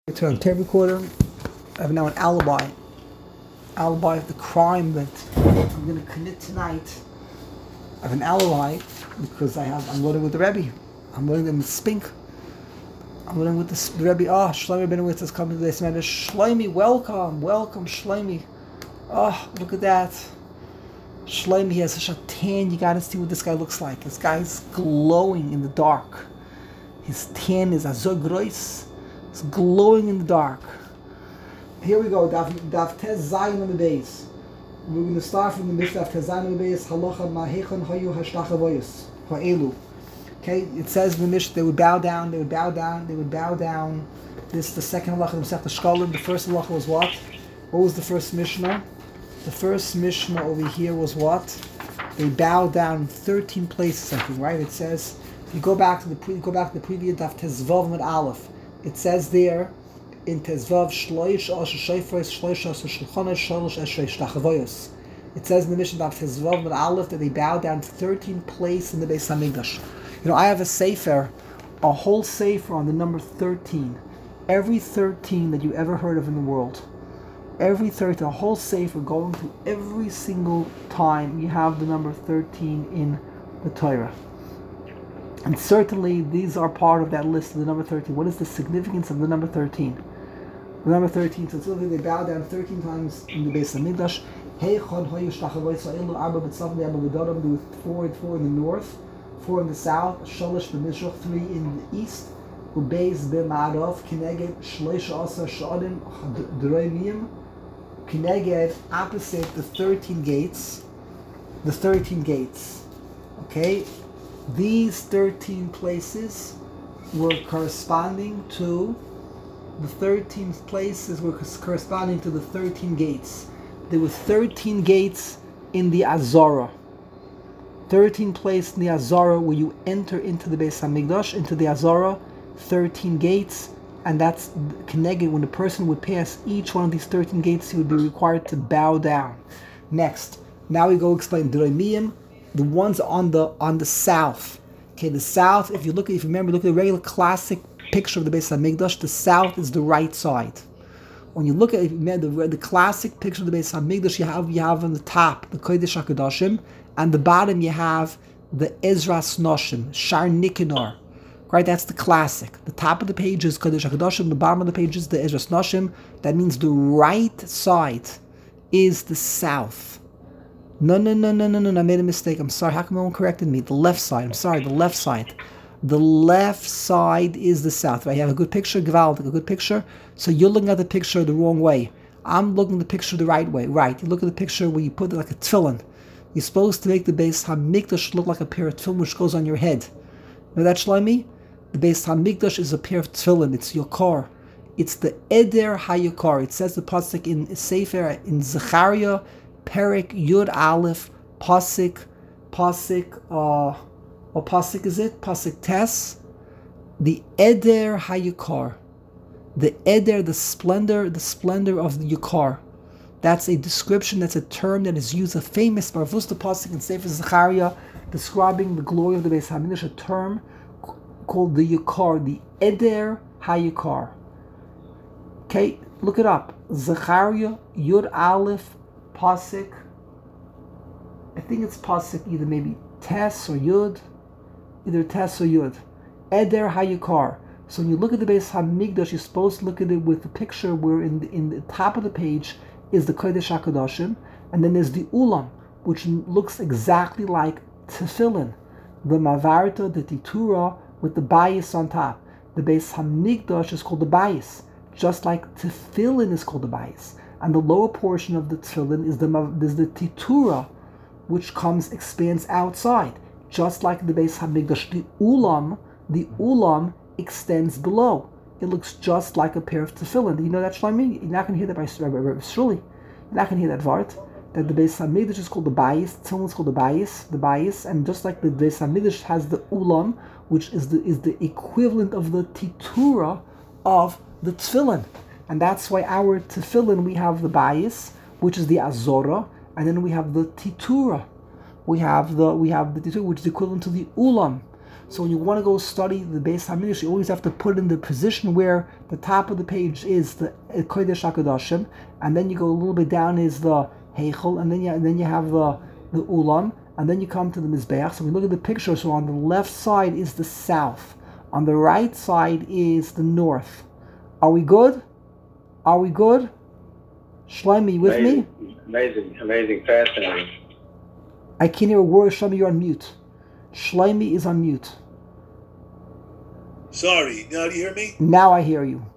Turn on tape recorder. I have now an alibi of the crime that I'm going to commit tonight. I have an alibi because I'm learning with the Rebbe. I'm learning them with Spink. I'm learning with the Rebbe. Oh, Shlomi Benowitz is coming today. Shlomi, welcome, Shlomi. Oh, look at that. Shlomi, he has such a tan. You got to see what this guy looks like. This guy's glowing in the dark. His tan is azur grois. It's glowing in the dark. Here we go. Daf Tez Zayin on the base. We're going to start from the Mishnah of Tez Zayin on the base. Halacha mahechon hayu hashtachavoyos ha'elu. Okay, it says in the Mishnah they would bow down. This is the second halacha of Masechta Shkalim. The first halacha was what? What was the first Mishnah? The first Mishnah over here was what? They bow down in 13 places, I think, right? It says if you go back to the previous Daf Tezvav with Aleph. It says there in Tezvav Shloish Asher Shayfres Shloish Asher Shulchanos Shalosh Esrei Shtachavoyos. It says in the Mishnah of Tezvav with Aleph that they bow down to 13 places in the Beis Hamikdash. You know, I have a sefer, a whole sefer on the number 13. Every 13 that you ever heard of in the world. Every 13, a whole sefer going to every single time you have the number 13 in the Torah. And certainly these are part of that list of the number 13. What is the significance of the number 13? The number 13, so they bow down 13 times in the Beis Hamikdash. Do with four in the north, 4 in the south, Shalosh b'mizrach, 3 in the east, Ubeis b'ma'arav, Kineged Shloish Asar Sha'adim D'roimiyim, Kineged, opposite the 13 gates. The 13 gates. Okay? These 13 places were corresponding to the 13 gates. There were 13 gates in the Azara. 13 places in the Azara where you enter into the Beis Hamikdash, into the Azara, 13 gates, and that's connected. When the person would pass each one of these 13 gates, he would be required to bow down. Next, now we go explain D'roimiyim. The ones on the south. Okay, the south, if you remember, look at the regular classic picture of the Beis Hamikdash, the south is the right side. When you look at the classic picture of the Beis Hamikdash, you have on the top the Kodesh HaKadoshim, and the bottom you have the Ezras Noshim, Shar Nikanor. Right, that's the classic. The top of the page is Kodesh HaKadoshim, the bottom of the page is the Ezras Noshim. That means the right side is the south. No, I made a mistake. I'm sorry. How come no one corrected me? The left side. I'm sorry, the left side. The left side is the south. Right? You have a good picture, Gvaldik, a good picture. So you're looking at the picture the wrong way. I'm looking at the picture the right way. Right. You look at the picture where you put it like a tefillin. You're supposed to make the Beis Hamikdash look like a pair of tefillin which goes on your head. You know that, Shlomi? The Beis Hamikdash is a pair of tefillin. It's your car. It's the Eder HaYakar. It says the pasuk in Sefer, in Zechariah, Perek Yud Aleph Pasik what pasik is it? Pasik Tes. The Eder HaYakar. The Eder, the splendor of the Yakar. That's a description, that's a term that is used, a famous Barvus the Pasik in Sefer Zechariah, describing the glory of the Beis Hamikdash, a term called the Yakar, the Eder HaYakar. Okay, look it up. Zechariah Yud Aleph Pasik, I think it's Pasik, either maybe Tes or Yud, either Tes or Yud. Eder HaYakar. So when you look at the Beis Hamikdash, you're supposed to look at it with the picture where in the top of the page is the Kodesh HaKadoshim, and then there's the Ulam, which looks exactly like Tefillin, the Mavarta, the Titura, with the Bayis on top. The Beis Hamikdash is called the Bayis, just like Tefillin is called the Bayis. And the lower portion of the tefillin is the titura, which expands outside, just like the Beis Hamikdash. The ulam extends below. It looks just like a pair of tefillin. You know that, Shlomi? You're not going to hear that by Shuli. You're not going to hear that Vart. That the Beis Hamikdash is called the Bayis. Tefillin is called the Bayis, and just like the Beis Hamikdash has the ulam, which is the equivalent of the titura of the tefillin. And that's why our tefillin, we have the bayis, which is the azora, and then we have the titura. We have the titura, which is equivalent to the ulam. So when you want to go study the Beis Hamikdash, you always have to put in the position where the top of the page is the Kodesh HaKadoshim, and then you go a little bit down is the Heichel, and then you have the Ulam, and then you come to the Mizbeach. So we look at the picture. So on the left side is the south, on the right side is the north. Are we good? Are we good? Shlomi, you with me? Amazing, fascinating. I can't hear a word. Shlomi, you're on mute. Shlomi is on mute. Sorry, now do you hear me? Now I hear you.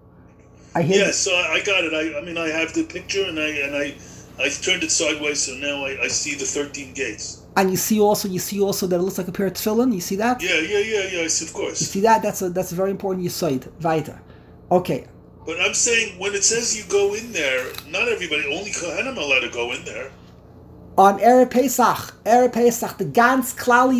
Yes, so I got it. I mean, I have the picture, and I turned it sideways, so now I see the 13 gates. And you see also that it looks like a pair of tefillin. You see that? Yeah. Of course. You see that? That's a very important yisoid. Weiter. Okay. But I'm saying when it says you go in there, not everybody, only Kohanim are allowed to go in there. On Erev Pesach, the Gans Klal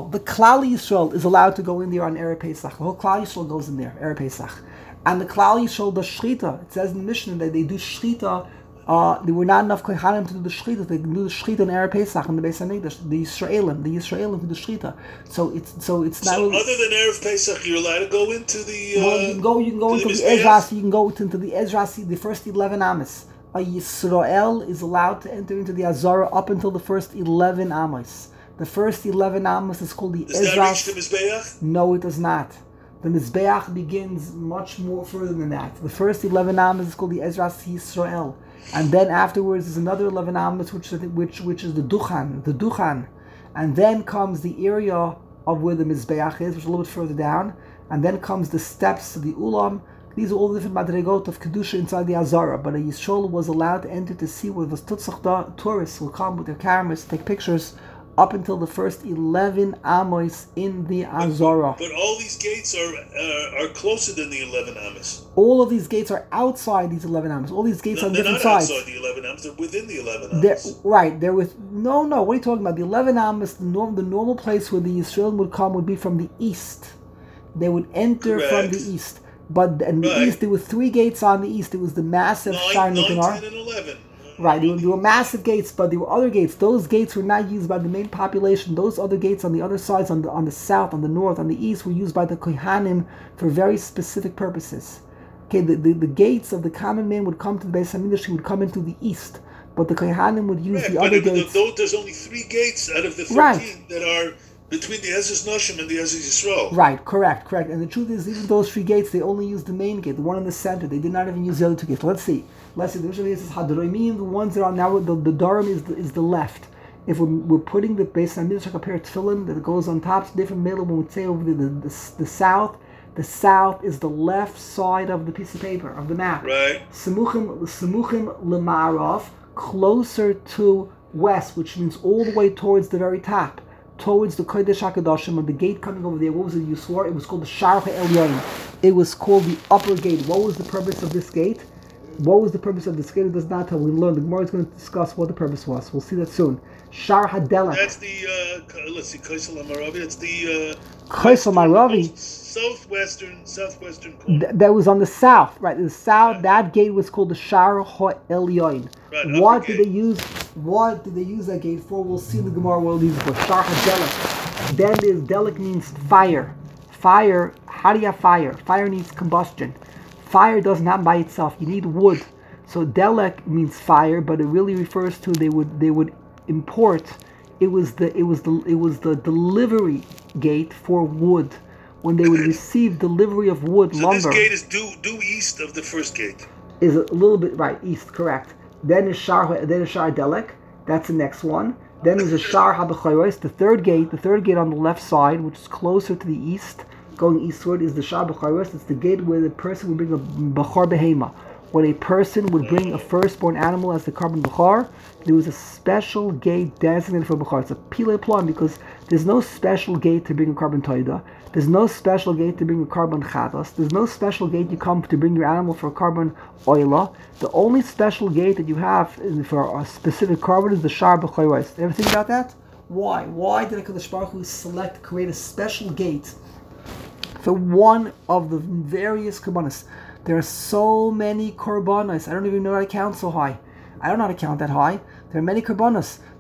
Yisrael is allowed to go in there on Erev Pesach. The whole Klal Yisrael goes in there, Erev Pesach. And the Klal Yisrael does Shchita. It says in the Mishnah that they do Shchita. There were not enough Kohanim to do the Shchita. They can do the Shchita on Erev Pesach in the Beis Hamikdash. The Yisraelim can do Shchita. So it's not. So other than Erev Pesach, you're allowed to go into the. Well, you can go into the Ezras. You can go into the Ezras, the first 11 Amos. A Yisrael is allowed to enter into the Azara up until the first 11 Amos. The first 11 Amos is called the Ezras. Does that reach the Mizbeach? No, it does not. The Mizbeach begins much more further than that. The first 11 Amos is called the Ezras Yisrael. And then afterwards is another 11 Amos, which is the Duchan. And then comes the area of where the Mizbeach is, which is a little bit further down. And then comes the steps to the Ulam. These are all the different madrigot of Kedusha inside the Azara. But a Yisrael was allowed to enter to see where the Tutzachda tourists will come with their cameras to take pictures up until the first 11 Amos in the Azara. But all these gates are closer than the 11 Amos. All of these gates are outside these 11 Amos. All these gates are on different sides. They're not outside the 11 Amos. They're within the 11 Amos. They're with... No. What are you talking about? The 11 Amos, the normal place where the Yisrael would come would be from the east. They would enter from the east. But in the east, there were 3 gates on the east. There was the massive Shine 9, 10, and 11. Right, there were massive gates, but there were other gates. Those gates were not used by the main population. Those other gates on the other sides, on the south, on the north, on the east, were used by the Kohanim for very specific purposes. Okay, the gates of the common man would come to the Beis Hamikdash. He would come into the east, but the Kohanim would use the other gates. There's only 3 gates out of the 13 that are between the Ezras Noshim and the Ezras Yisrael. Right, correct. And the truth is, even those 3 gates, they only used the main gate, the one in the center. They did not even use the other 2 gates. Let's see. The Mishnah says Hadroimim, the ones that are now the Darim is the left. If we're putting the Beis Hamikdash like a pair of tefillin that goes on top, it's different middle. When we say over the south is the left side of the piece of paper of the map. Right. Semuchim Lemarav, closer to west, which means all the way towards the very top, towards the Kodesh HaKadoshim, and the gate coming over there. What was it you swore? It was called the Shar HaElyon. It was called the upper gate. What was the purpose of this gate? It does not tell. We learn. The Gemara is going to discuss what the purpose was. We'll see that soon. Shar HaDelek. That's the, let's see, Kaisel HaMaravi. It's the Kaisel HaMaravi. Southwestern corner. That was on the south, right? The south. Right. That gate was called the Shar HaElyon. Right, what did they use that gate for? We'll see in the Gemara what these for. Shar HaDelek. Then there's Delek means fire. Fire. How do you have fire? Fire needs combustion. Fire does not by itself. You need wood. So delek means fire, but it really refers to they would import. It was the delivery gate for wood when they would receive delivery of wood, lumber. So this gate is due east of the first gate. Is a little bit right east, correct. Then is Shar Delek. That's the next one. Then is a Shar HaBechayros, the third gate on the left side, which is closer to the east. Going eastward is the Shar B'charos. It's the gate where the person would bring a B'char Behema. When a person would bring a firstborn animal as the carbon B'char, there was a special gate designated for B'char. It's a Pile Plum because there's no special gate to bring a carbon Toida. There's no special gate to bring a carbon Chatas. There's no special gate you come to bring your animal for a carbon Oila. The only special gate that you have for a specific carbon is the Shar B'charos. Ever think about that? Why? Why did HaKadosh Baruch Hu create a special gate for one of the various korbanos? There are so many korbanos. I don't even know how to count so high. I don't know how to count that high. There are many korbanos.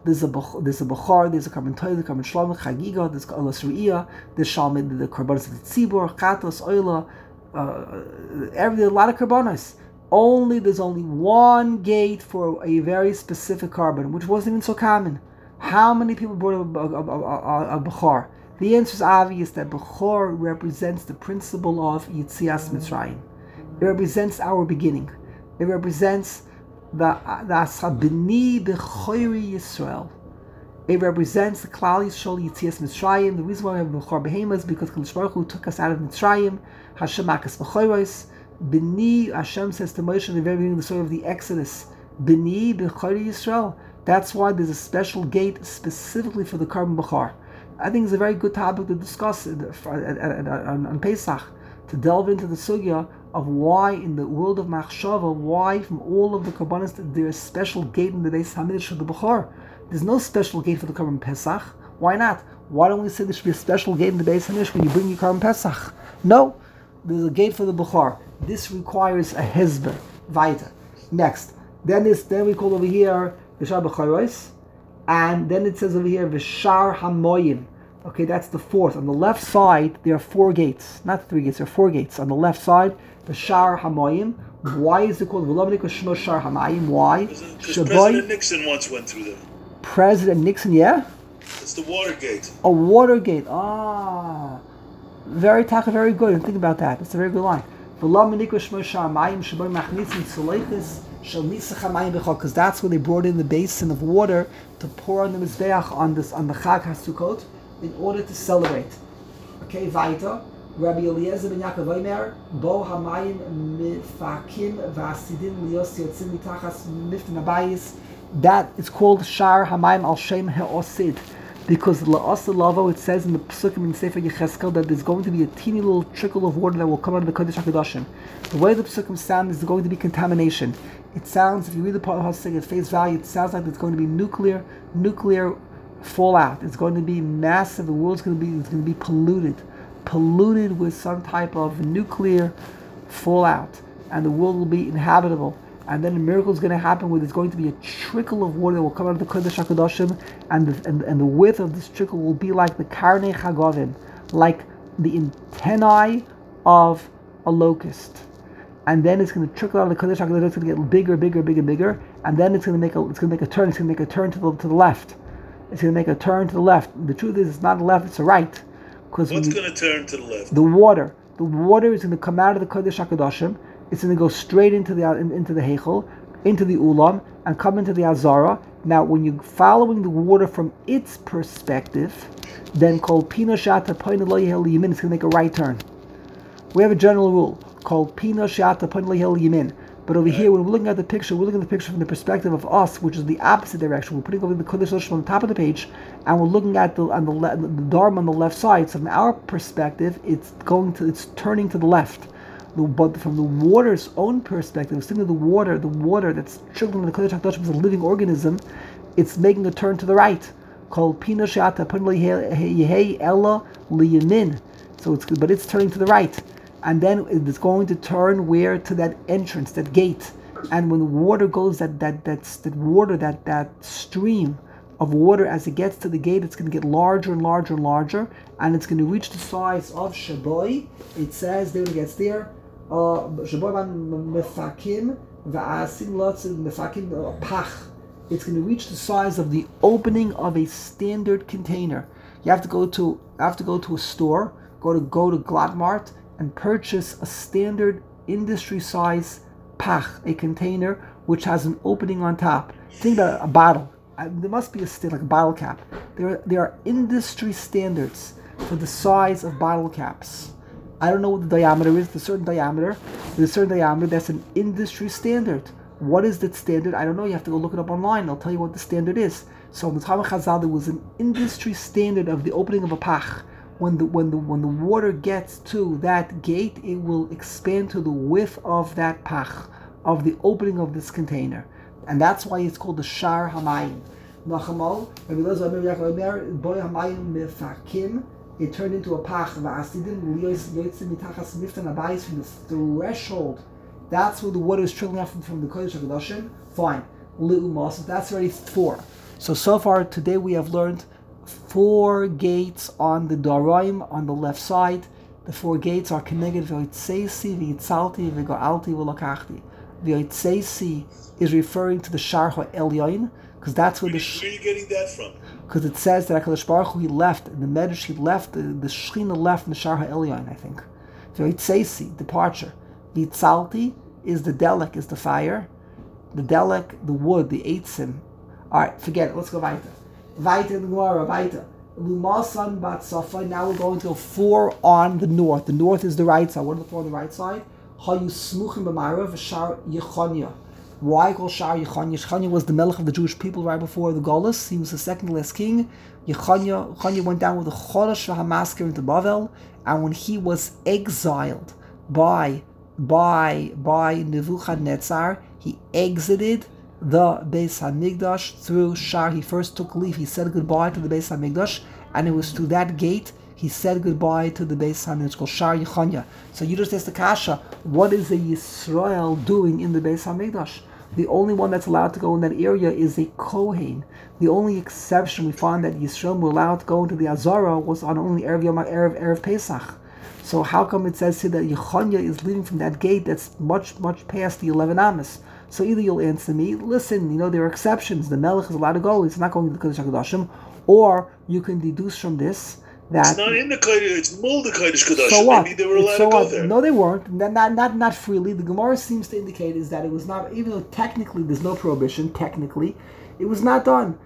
There's a Bechor, there's a Karban Toil, Karban Shlom, Chagiga, there's Olas Ru'iyah, there's Shalmid, the Karbanos of the Tzibur, Chatos, Oila, a lot of Karbanos. There's only one gate for a very specific carbon, which wasn't even so common. How many people brought a Bechor? The answer is obvious that Bechor represents the principle of Yitzias Mitzrayim. It represents our beginning. It represents the Asabini Bechori Yisrael. It represents the Klal Yisrael Yitzias Mitzrayim. The reason why we have Bechor Behema is because Kadosh Baruch Hu took us out of Mitzrayim. Hashem Akas Bechoros. B'ni, Hashem says to Moshe in the very beginning of the story of the Exodus, B'ni B'chori Yisrael. That's why there's a special gate specifically for the Karban Bechor. I think it's a very good topic to discuss on Pesach, to delve into the sugya of why in the world of Machshava, why from all of the Karbanos there's a special gate in the Beis Hamikdash for the Bechor. There's no special gate for the Karban Pesach. Why not? Why don't we say there should be a special gate in the Beis Hamikdash when you bring your Karban Pesach? No, there's a gate for the Bechor. This requires a hezber. Weiter. Next. Then we call over here V'shar B'charos, and then it says over here V'shar Hamoyim. Okay, that's the fourth. On the left side, there are 4 gates. Not 3 gates, there are 4 gates. On the left side, V'shar Hamoyim. Why is it called V'lo Shmo Shar Hamayim? Why? Because President Nixon once went through there. President Nixon, yeah? It's the Watergate. A Watergate. Very good. And think about that. That's a very good line. Because that's where they brought in the basin of water to pour on the Mizbeach on the Chag HaSukkot in order to celebrate. Okay, weiter. Rabbi Eliezer ben Yaakov Omer, Bo Hamayim Mifakim V'Asidim Lios Yotzim Mitachas Miftin Abayis. That is called Shar Hamayim Al Shem He'osid. Because La'asa Lavo, it says in the Pesukim in Sefer Yecheskel that there's going to be a teeny little trickle of water that will come out of the Kodesh HaKadoshim. The way the Pesukim sound is going to be contamination. It sounds, if you read the part of Hosek at face value, it sounds like there's going to be nuclear fallout. It's going to be massive. The world's going to be polluted with some type of nuclear fallout, and the world will be inhabitable. And then a miracle is going to happen where there's going to be a trickle of water that will come out of the Kodesh HaKadoshim, and the width of this trickle will be like the Karnei Chagovim, like the antennae of a locust. And then it's going to trickle out of the Kodesh HaKadoshim. It's going to get bigger, and then it's going to make a turn. It's going to make a turn to the left. It's going to make a turn to the left. The truth is, it's not the left; it's the right. What's going to turn to the left? The water. The water is going to come out of the Kodesh HaKadoshim. It's going to go straight into the Heichel, into the Ulam, and come into the Azara. Now, when you're following the water from its perspective, then called Pino Shata Poina Lo Yehel Yamin, it's going to make a right turn. We have a general rule called Pino Shata Poina Lo Yehel Yamin. But over here, when we're looking at the picture, we're looking at the picture from the perspective of us, which is the opposite direction. We're putting over the Kodesh Hashem on the top of the page, and we're looking at the Dharma on the left side. So from our perspective, it's turning to the left. But from the water's own perspective, think of the water that's trickling in the Kodesh HaKadoshim as a living organism, it's making a turn to the right. Called Pino She'ata Pon Yehei Ella Liyamin. But it's turning to the right. And then it's going to turn where? To that entrance, that gate. And when the water goes, that stream of water, as it gets to the gate, it's going to get larger and larger and larger, and it's going to reach the size of Shaboi. It says there when it gets there, it's going to reach the size of the opening of a standard container. You have to go to a store, go to Gladmart, and purchase a standard industry size pach, a container which has an opening on top. Think about a bottle. There must be like a bottle cap. There are industry standards for the size of bottle caps. I don't know what the diameter is. There's a certain diameter. That's an industry standard. What is that standard? I don't know. You have to go look it up online. I'll tell you what the standard is. So in the time of Chazal, there was an industry standard of the opening of a pach. When the water gets to that gate, it will expand to the width of that pach, of the opening of this container. And that's why it's called the Shar Hamayim. Nachamal, it turned into a pach. From the threshold, that's where the water is trickling out from the Kodesh HaKadoshim. Fine. That's already 4. So far today we have learned 4 gates on the Daraim on the left side. The 4 gates are connected V'yitzeisi, V'yitzalti, V'go'alti, V'lakachti. V'yitzeisi is referring to the Shar HaElyon, because that's where Where are you getting that from? because it says that HaKadosh Baruch Hu, he left, in the Medrash, he left, the Shechina left in the Shar HaElyon, I think. V'yitzeisi, departure. V'yitzalti is the delek, is the fire. The delek, the wood, the eitzim. Alright, forget it, let's go weiter. Weiter in the Gemara, weiter. Lumasan bat Safa, now we're going to go 4 on the north. The north is the right side. What are the 4 on the right side? Hayu smuchim b'marav v'shar Yechanya. Why called Shar Yechanya? Yechanya was the melech of the Jewish people right before the Golus. He was the second last king. Yechanya went down with the Chodesh v'Hamasker into Bavel, and when he was exiled by Nebuchadnezzar, he exited the Beis HaMikdash through Shar. He first took leave. He said goodbye to the Beis HaMikdash, and it was through that gate he said goodbye to the Beis HaMikdash. It's called Shar Yechanya. So you just ask the Kasha, what is a Yisrael doing in the Beis HaMikdash? The only one that's allowed to go in that area is a Kohen. The only exception we find that Yisrael were allowed to go into the Azara was on only Erev Pesach. So how come it says here that Yechanya is leaving from that gate that's much, much past the 11 Amos? So either you'll answer me, listen, there are exceptions. The Melech is allowed to go. It's not going to the Kodesh HaKadoshim. Or you can deduce from this that... It's not in the Kodesh, it's Mul the Kodesh HaKadoshim. So what? Maybe they were allowed to go there. No, they weren't. Not freely. The Gemara seems to indicate is that it was not, even though technically there's no prohibition, technically, it was not done.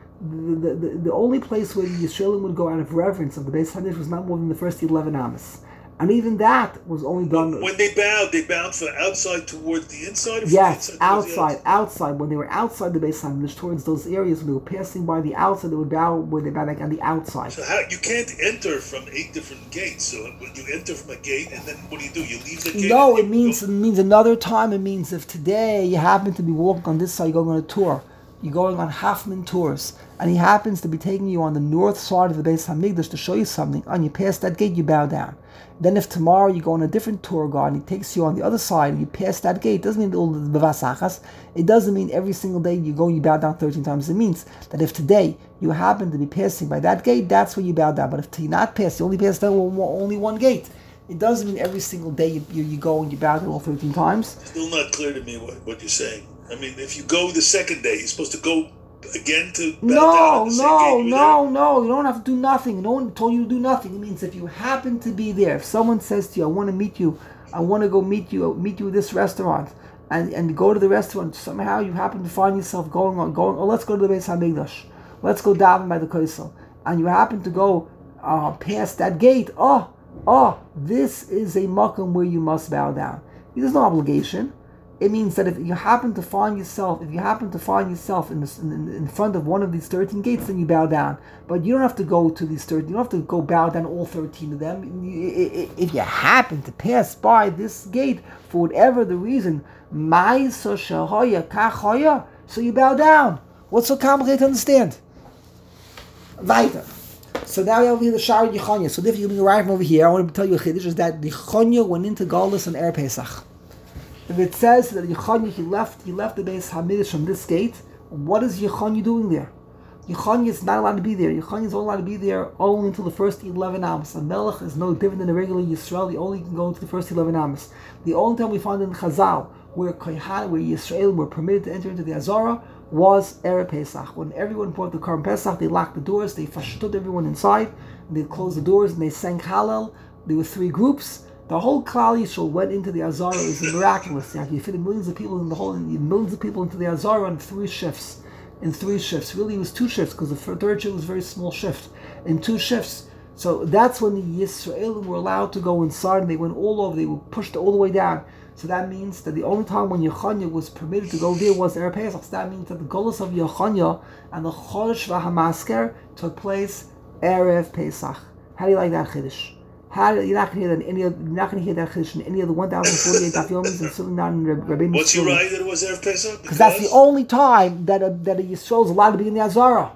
The only place where the Yisraelim would go out of reverence of the Beis HaMikdash was not more than the first 11 Amos. And even that was only done... When they bowed from outside towards the inside? Or yes, outside. When they were outside the Beis HaMikdash, towards those areas, when they were passing by the outside, they would bow where they bow like on the outside. So you can't enter from 8 different gates. So when you enter from a gate, and then what do? You leave the gate? No, it means another time. It means if today you happen to be walking on this side, you're going on a tour. You're going on Halfman tours, and he happens to be taking you on the north side of the Beis HaMikdash to show you something, and you pass that gate, you bow down. Then if tomorrow you go on a different tour guide and he takes you on the other side and you pass that gate, it doesn't mean all the bevasachas. It doesn't mean every single day you go and you bow down 13 times. It means that if today you happen to be passing by that gate, that's where you bow down. But if you not pass, you only pass down only one gate. It doesn't mean every single day you go and you bow down all 13 times. Still not clear to me what you're saying. I mean, if you go the second day, you're supposed to go again to bow down on the same gate. No. You don't have to do nothing. No one told you to do nothing. It means if you happen to be there, if someone says to you, I want to meet you, I want to go meet you at this restaurant, and go to the restaurant, somehow you happen to find yourself going, let's go to the Beis HaMikdash. Let's go daven by the Kosel. And you happen to go past that gate. This is a makom where you must bow down. There's no obligation. It means that if you happen to find yourself in front of one of these 13 gates, then you bow down. But you don't have to go to these 13. You don't have to go bow down all 13 of them. If you happen to pass by this gate for whatever the reason, so you bow down. What's so complicated to understand? Weiter. So now we have here the Shar Yechanya. So if you're going to arrive from over here, I want to tell you a chiddush is that Yechanya went into Galus on Erev Pesach. If it says that Yechanya, he left the Beis HaMikdash from this gate, what is Yechanya doing there? Yechanya is not allowed to be there. Yechanya is only allowed to be there only until the first 11 Amos. A Melech is no different than a regular Yisrael. He only can go into the first 11 Amos. The only time we find in Chazal where Yisrael were permitted to enter into the Azara was Erev Pesach. When everyone brought the Korban Pesach, they locked the doors, they fashtut everyone inside, and they closed the doors and they sang Hallel. There were 3 groups. The whole Klal Yisrael went into the Azara. It was miraculous. You fit millions of people into the Azara in 3 shifts. Really, it was 2 shifts because the third shift was a very small shift. In 2 shifts. So that's when the Yisraelim were allowed to go inside, and they went all over. They were pushed all the way down. So that means that the only time when Yechanya was permitted to go there was Erev Pesach. So that means that the Golus of Yechanya and the Chodesh VaHamasker took place Erev Pesach. How do you like that chiddush? You're not going to hear that chiddush in any of the 1,048 dafyomis, and certainly not in Rabbeinu. What's your right that it was Erev Pesach? Because that's the only time that a Yisrael is allowed to be in the Azara.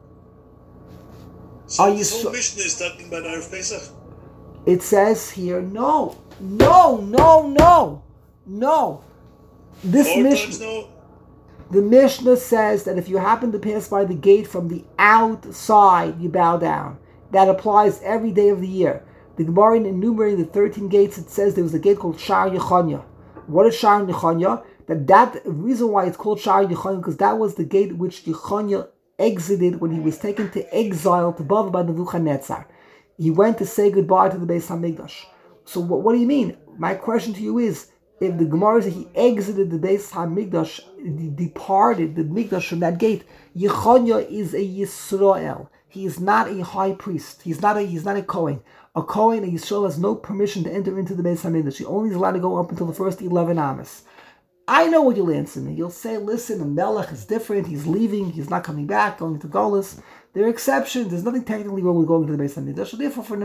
So this whole mission is talking about Erev Pesach? It says here, no. This mission. The Mishnah says that if you happen to pass by the gate from the outside, you bow down. That applies every day of the year. The Gemara in enumerating the 13 gates, it says there was a gate called Sha'ar Yechanya. What is Sha'ar Yechanya? That reason why it's called Sha'ar Yechanya, because that was the gate which Yechanya exited when he was taken to exile to Babel by Nebuchadnezzar. He went to say goodbye to the Beis Hamikdash. So what do you mean? My question to you is, if the Gemara says he exited the Beis Hamikdash, departed the Mikdash from that gate, Yechanya is a Yisrael. He is not a high priest. He's not a Kohen. A Kohen, a Yisrael, has no permission to enter into the Beis Hamikdash. He only is allowed to go up until the first 11 Amos. I know what you'll answer me. You'll say, listen, a Melech is different. He's leaving. He's not coming back, going to Golus. There are exceptions. There's nothing technically wrong with going to the Beis Hamikdash. So therefore, for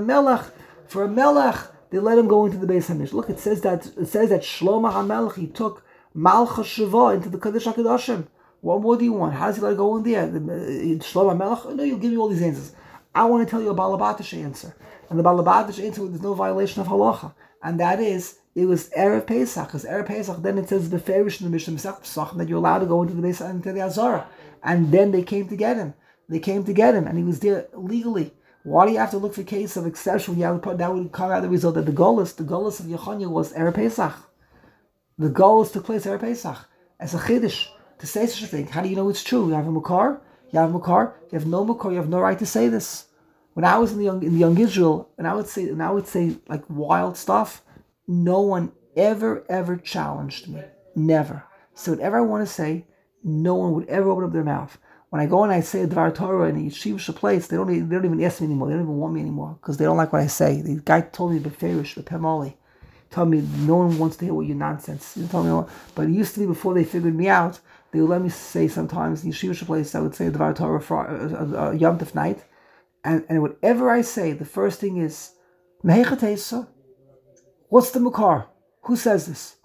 a Melech, they let him go into the Beis Hamikdash. Look, it says that Shlomo HaMelech, he took Malchus Sheva into the Kodesh HaKadoshim. What more do you want? How does he let it go in there? Shlomo HaMelech? No, you'll give me all these answers. I want to tell you a Balabatish answer. And the Balabatish answer, there's no violation of halacha. And that is, it was Erev Pesach. Because Erev Pesach, then it says Beferish in the Mishnah Pesach that you're allowed to go into the Beis Hamikdash, into the Azara. And then they came to get him. And he was there legally. Why do you have to look for a case of exception? That would come out the result that the Golus of Yechanya was Erev Pesach. The Golus took place Erev Pesach. As a Chiddush, to say such a thing. How do you know it's true? You have a Makar? You have no Makar, you have no right to say this. When I was in the young Israel, and I would say like wild stuff, no one ever challenged me. Never. So whatever I want to say, no one would ever open up their mouth. When I go and I say a Dvar Torah in a yeshivish place, they don't even ask me anymore. They don't even want me anymore because they don't like what I say. The guy told me Beferish, Bepemoli, told me no one wants to hear what your nonsense. He told me, but it used to be before they figured me out. They would let me say sometimes in yeshivish place I would say a Dvar Torah for Yom Tov night, and whatever I say, the first thing is Mehechatesa. What's the Makar? Who says this?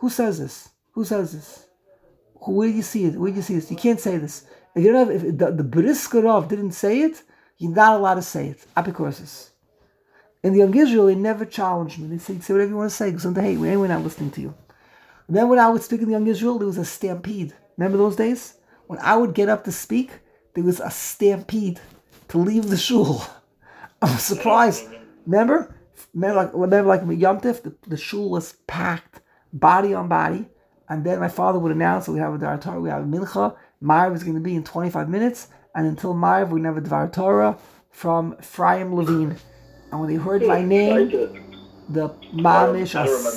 Where do you see it? You can't say this. If you don't have, if the Briskerov didn't say it, you're not allowed to say it. Apikorsis. In the Young Israel, they never challenged me. They said, say whatever you want to say, because hey, we're not listening to you. And then when I would speak in the Young Israel, there was a stampede. Remember those days? When I would get up to speak, there was a stampede to leave the shul. I was surprised. Remember like Yom Tif, the shul was packed, body on body. And then my father would announce that we have a Dvar Torah, we have a Mincha. Ma'ariv is going to be in 25 minutes. And until Ma'ariv, we're going to have a Dvar Torah from Ephraim Levine. And when they heard my name, the Mamish,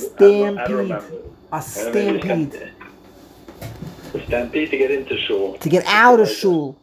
a stampede. A stampede to get into shul. To get out of shul.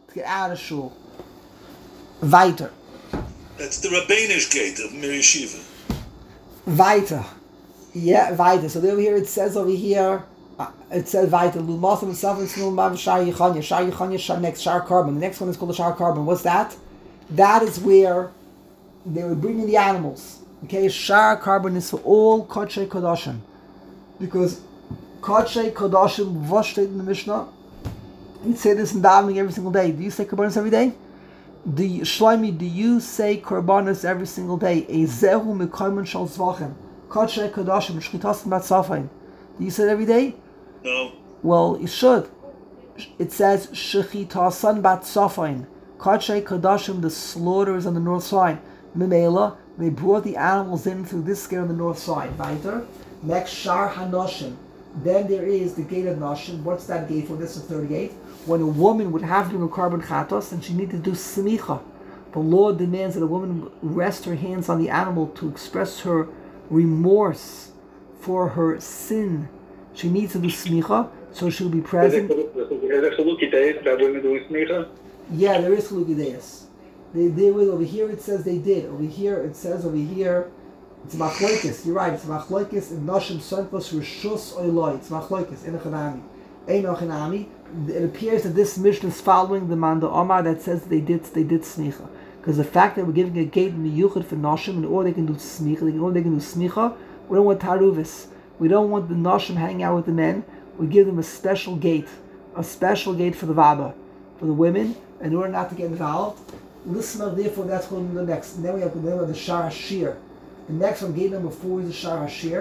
Weiter. That's the Rabbinish gate of Mir Yeshiva. Weiter. Yeah, weiter. So over here, it says weiter. Lumasim and Safin Snul Mav Shar Yechanya. Shar Yechanya next Shar Carbon. The next one is called the Shar Carbon. What's that? That is where they were bringing the animals. Okay, Shar Carbon is for all Kodshei Kodashim. Because Kodshei Kodashim, what steht in the Mishnah? You say this in davening every single day. Do you say Korbanos every day? Do you say Korbanos every single day? Ezehu Mekoyman Shal Zvachim. Kodshei Kodashim, Shchitasim Bat Safin. Do you say it every day? No. Well, you should. It says Shechitasan Bat Safin. Kodshei Kodashim, the slaughter is on the north side. Mimela, they brought the animals in through this gate on the north side. Weiter. Next, Shar HaNoshim. Then there is the gate of Noshim. What's that gate for? This is 38. When a woman would have to do a carbon chatos and she needed to do smicha. The law demands that a woman rest her hands on the animal to express her remorse for her sin. She needs to do smicha, so she'll be present. Is there Chaluki Deis that women doing smicha? Yeah, there is Chaluki Deis. They will. Over here it says they did. Over here it says it's machloikis. You're right. It's machloikis in Noshim Sonkos Rishus Oiloi. It's machloikis in a Chanami. Ein Ochanami. It appears that this mission is following the Manda Omar that says they did smicha. Because the fact that we're giving a gate in the Yuchid for Noshim, and or they can do smicha, we don't want taruvis. We don't want the Noshim hanging out with the men. We give them a special gate for the Vaba, for the women, in order not to get involved. Listen, therefore, that's going to be the next. And then we have the Shar Hashir. The next one, gate number 4, is the Shar Hashir.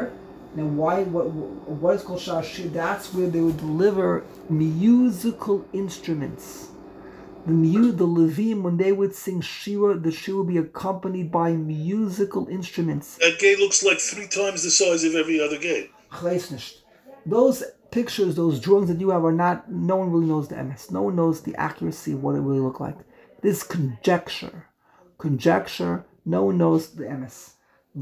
Now, what is called Shar Shir? That's where they would deliver musical instruments. The Levim, when they would sing Shira, the Shira would be accompanied by musical instruments. That gate looks like 3 times the size of every other gate. Those pictures, those drawings that you have are not, no one really knows the MS. No one knows the accuracy of what it really looked like. This is conjecture. No one knows the MS.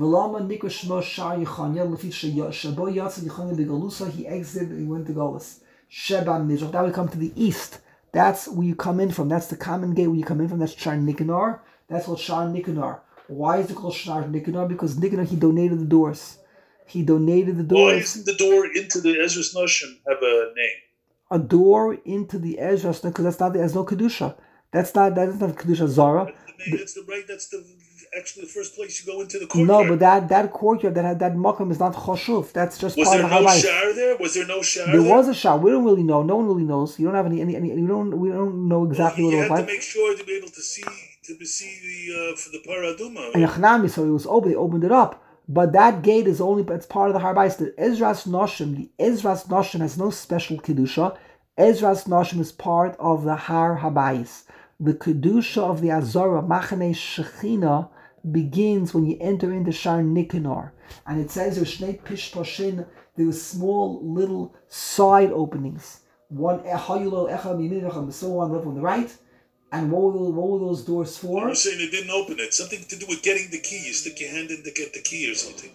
He exited, he went to Golis. That would come to the east. That's where you come in from. That's the common gate where you come in from. That's Shar Nicanor. That's called Shar Nicanor. Why is it called Shar Nicanor? Because Nicanor, he donated the doors. Why doesn't the door into the Ezras Noshim have a name? A door into the Ezras, because that's not there's no kedusha. That is not kedusha Zara. That's actually the first place you go into the courtyard. No, but that courtyard, that makom is not choshuv. That's just part of the Was there no shower there? Was there no shower there? There was a shower. We don't really know. No one really knows. You don't have any we don't know exactly what it was like. You had to make sure to be able to see the for the paraduma. And Yachnami, so it was open. They opened it up. But that gate is it's part of the Harbais. The Ezras Noshim has no special kedusha. Ezras Noshim is part of the Har Habais. The kedusha of the Azara Machane Shechina begins when you enter into Shar Nicanor, and it says there's Shnei Pishposhin. There were small little side openings. One Echayulo Echam so on on the right. And what were those doors for? You're saying they didn't open it. Something to do with getting the key. You stick your hand in to get the key or something.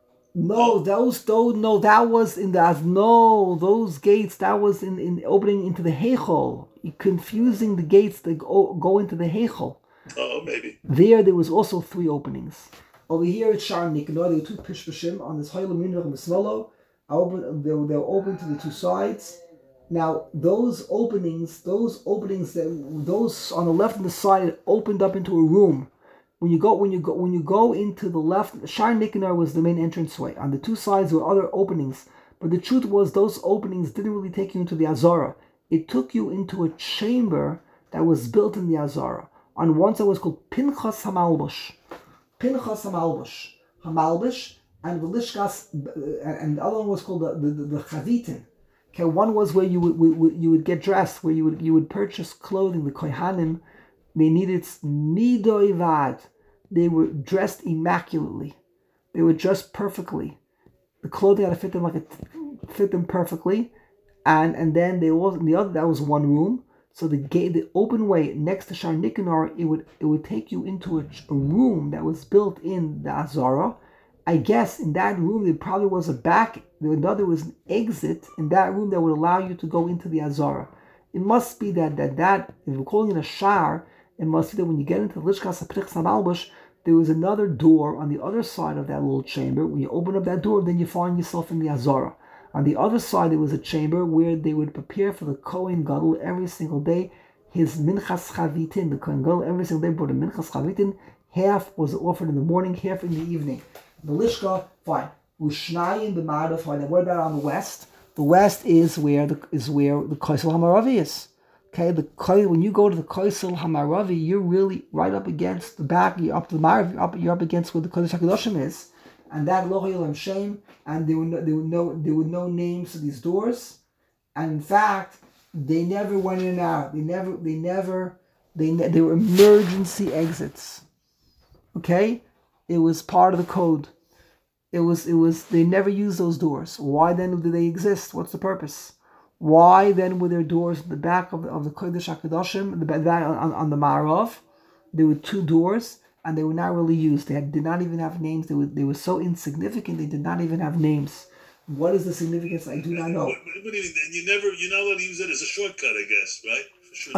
Those gates, that was in opening into the Heichol. You're confusing the gates that go into the Heichol. Oh, maybe. There was also 3 openings. Over here it's Shar Nicanor. There were 2 Pishpashim on this Hayla Minrach and the Smolo. They were open to the 2 sides. Now those openings on the left and the side opened up into a room. When you go into the left, Shar Nicanor was the main entranceway. On the 2 sides were other openings, but the truth was those openings didn't really take you into the Azara. It took you into a chamber that was built in the Azara. On one side was called Pinchas Hamalbush, and the Lishkas, and the other one was called the Chavitin. Okay, one was where you would get dressed, where you would purchase clothing. The Kohanim, they needed midoivad. They were dressed immaculately. They were dressed perfectly. The clothing had to fit them perfectly, and then that was one room. So the open way next to Shar Nicanor, it would take you into a room that was built in the Azara. I guess in that room there probably was a back. There was an exit in that room that would allow you to go into the Azara. It must be that if we're calling it a shar, it must be that when you get into the Lishkas HaPrichas HaMalbush, there was another door on the other side of that little chamber. When you open up that door, then you find yourself in the Azara. On the other side, there was a chamber where they would prepare for the Kohen Gadol every single day his Minchas Chavitin. The Kohen Gadol every single day brought a Minchas Chavitin. Half was offered in the morning, half in the evening. The Lishka, fine. Ushnayim b'ma'adav, fine. What about on the west? The west is where the Kaisel Hamaravi is. Okay, when you go to the Kaisel Hamaravi, you're really right up against the back. You're up to the Marav. You're up against where the Kodesh HaKadoshim is, and that Lo Hayil Shem. And there were no names to these doors, and in fact, they never went in and out. They were emergency exits. Okay, it was part of the code. It was. They never used those doors. Why then do they exist? What's the purpose? Why then were there doors in the back of the Kodesh HaKadoshim, on the Marav? There were 2 doors, and they were not really used. They did not even have names. They were so insignificant. They did not even have names. What is the significance? I do not know. You're not allowed to use it as a shortcut, I guess, right? For sure.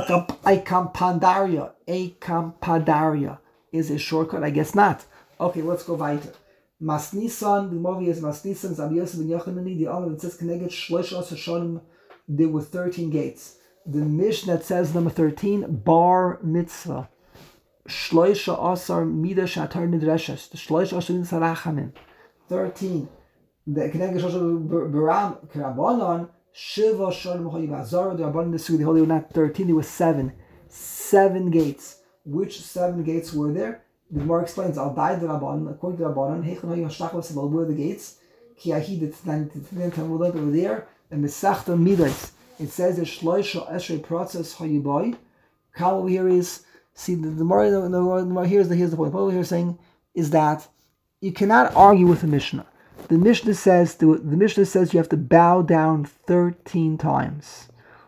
Akampadaria is a shortcut. I guess not. Okay, let's go weiter. Masnisan, the movie is Masnisan, Zabi Yosef ben Yochanan, the other that says Keneged Shlosh Hashonim. There were 13 gates. The Mishnah that says number 13, Bar Mitzvah. Shloisha Asar Mida Shatar Nidreshes. The Shloisha Asar Mida Sarachamim. 13. The Keneged Shlosh Baram Karabanon. Shiva Shalom Hoyi Bazar. The Rabbanon Nesu. The Holy were not 13. There were 7. 7 gates. Which 7 gates were there? The Gemara explains. Al Dai the Rabbanon. According to the Rabbanon, Hechon Hoyi Hashach Vasabal. Where are the gates? Ki Ahid, it's over there, and Mesachta Midas. It says that Shloisha Esrei Process Hayubai. Kal over here is, see, the Gemara here's the point. What over here is saying is that you cannot argue with the Mishnah. The Mishnah says you have to bow down 13 times.